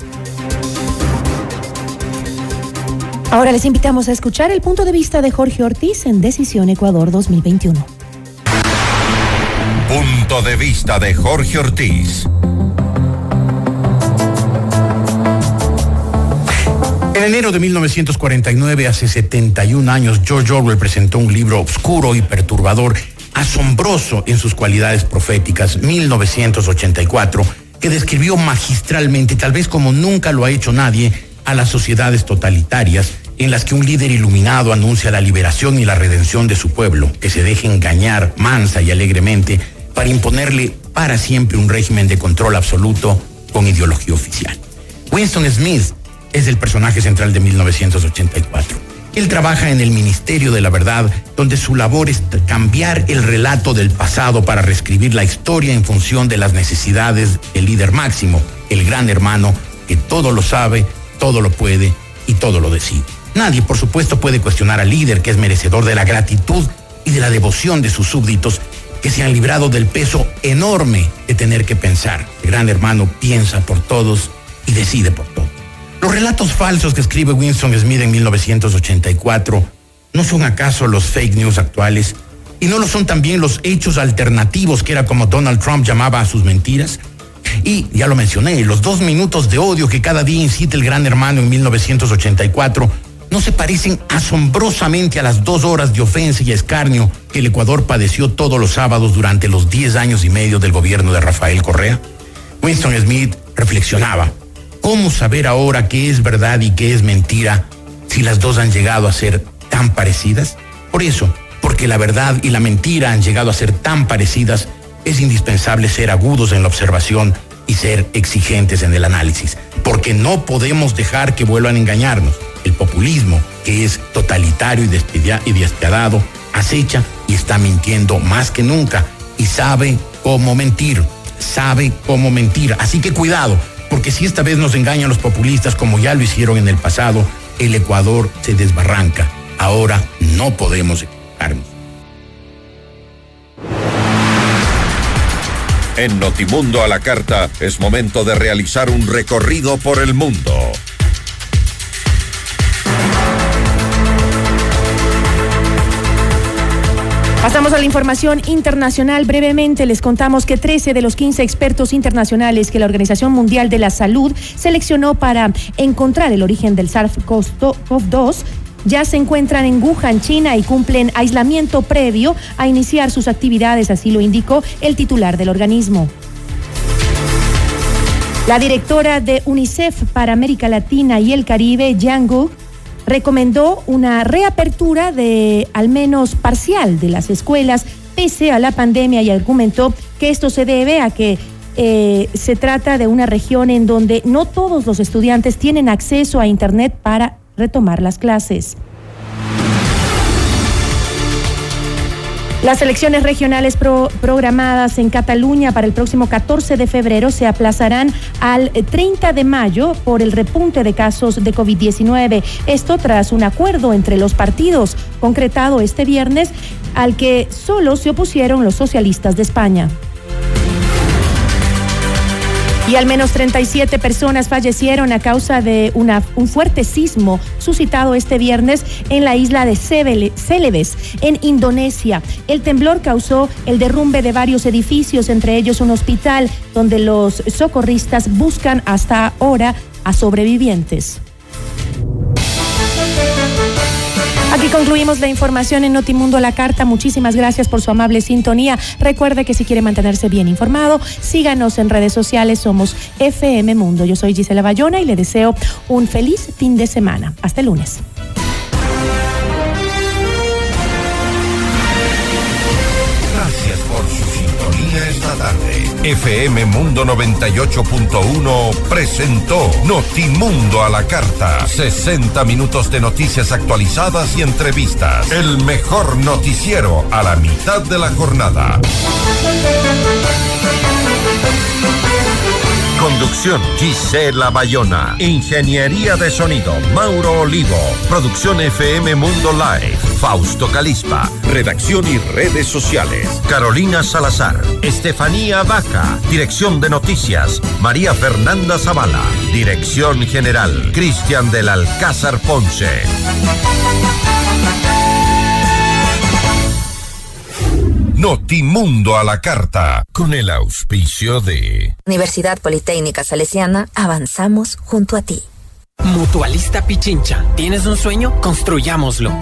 D: Ahora les invitamos a escuchar el punto de vista de Jorge Ortiz en Decisión Ecuador 2021.
A: Punto de vista de Jorge Ortiz.
R: En enero de 1949, hace 71 años, George Orwell presentó un libro oscuro y perturbador, asombroso en sus cualidades proféticas, 1984, que describió magistralmente, tal vez como nunca lo ha hecho nadie, a las sociedades totalitarias en las que un líder iluminado anuncia la liberación y la redención de su pueblo, que se deje engañar mansa y alegremente para imponerle para siempre un régimen de control absoluto con ideología oficial. Winston Smith es el personaje central de 1984. Él trabaja en el Ministerio de la Verdad, donde su labor es cambiar el relato del pasado para reescribir la historia en función de las necesidades del líder máximo, el gran hermano, que todo lo sabe, todo lo puede y todo lo decide. Nadie, por supuesto, puede cuestionar al líder, que es merecedor de la gratitud y de la devoción de sus súbditos, que se han librado del peso enorme de tener que pensar. El gran hermano piensa por todos y decide por todos. Los relatos falsos que escribe Winston Smith en 1984 ¿no son acaso los fake news actuales? ¿Y no lo son también los hechos alternativos, que era como Donald Trump llamaba a sus mentiras? Y, ya lo mencioné, los 2 minutos de odio que cada día incita el gran hermano en 1984 no se parecen asombrosamente a las 2 horas de ofensa y escarnio que el Ecuador padeció todos los sábados durante los 10 años y medio del gobierno de Rafael Correa. Winston Smith reflexionaba: ¿cómo saber ahora qué es verdad y qué es mentira si las dos han llegado a ser tan parecidas? Por porque la verdad y la mentira han llegado a ser tan parecidas, es indispensable ser agudos en la observación y ser exigentes en el análisis, porque no podemos dejar que vuelvan a engañarnos. El populismo, que es totalitario y despiadado, acecha y está mintiendo más que nunca y sabe cómo mentir. Así que cuidado, porque si esta vez nos engañan los populistas como ya lo hicieron en el pasado, el Ecuador se desbarranca. Ahora no podemos equivocarnos.
A: En Notimundo a la Carta es momento de realizar un recorrido por el mundo.
D: Pasamos a la información internacional. Brevemente les contamos que 13 de los 15 expertos internacionales que la Organización Mundial de la Salud seleccionó para encontrar el origen del SARS-CoV-2 ya se encuentran en Wuhan, China, y cumplen aislamiento previo a iniciar sus actividades, así lo indicó el titular del organismo. La directora de UNICEF para América Latina y el Caribe, Yang Gu, recomendó una reapertura al menos parcial de las escuelas pese a la pandemia y argumentó que esto se debe a que se trata de una región en donde no todos los estudiantes tienen acceso a Internet para retomar las clases. Las elecciones regionales programadas en Cataluña para el próximo 14 de febrero se aplazarán al 30 de mayo por el repunte de casos de COVID-19. Esto tras un acuerdo entre los partidos concretado este viernes al que solo se opusieron los socialistas de España. Y al menos 37 personas fallecieron a causa de un fuerte sismo suscitado este viernes en la isla de Celebes, en Indonesia. El temblor causó el derrumbe de varios edificios, entre ellos un hospital, donde los socorristas buscan hasta ahora a sobrevivientes. Aquí concluimos la información en Notimundo a la Carta. Muchísimas gracias por su amable sintonía. Recuerde que si quiere mantenerse bien informado, síganos en redes sociales. Somos FM Mundo. Yo soy Gisela Bayona y le deseo un feliz fin de semana. Hasta el lunes.
A: Gracias por su sintonía esta tarde. FM Mundo 98.1 presentó Notimundo a la Carta. 60 minutos de noticias actualizadas y entrevistas. El mejor noticiero a la mitad de la jornada. Conducción, Gisela Bayona. Ingeniería de sonido, Mauro Olivo. Producción FM Mundo Live, Fausto Calispa. Redacción y redes sociales, Carolina Salazar, Estefanía Vaca. Dirección de noticias, María Fernanda Zavala. Dirección general, Cristian del Alcázar Ponce. Notimundo a la Carta, con el auspicio de
B: Universidad Politécnica Salesiana, avanzamos junto a ti.
C: Mutualista Pichincha, ¿tienes un sueño? Construyámoslo.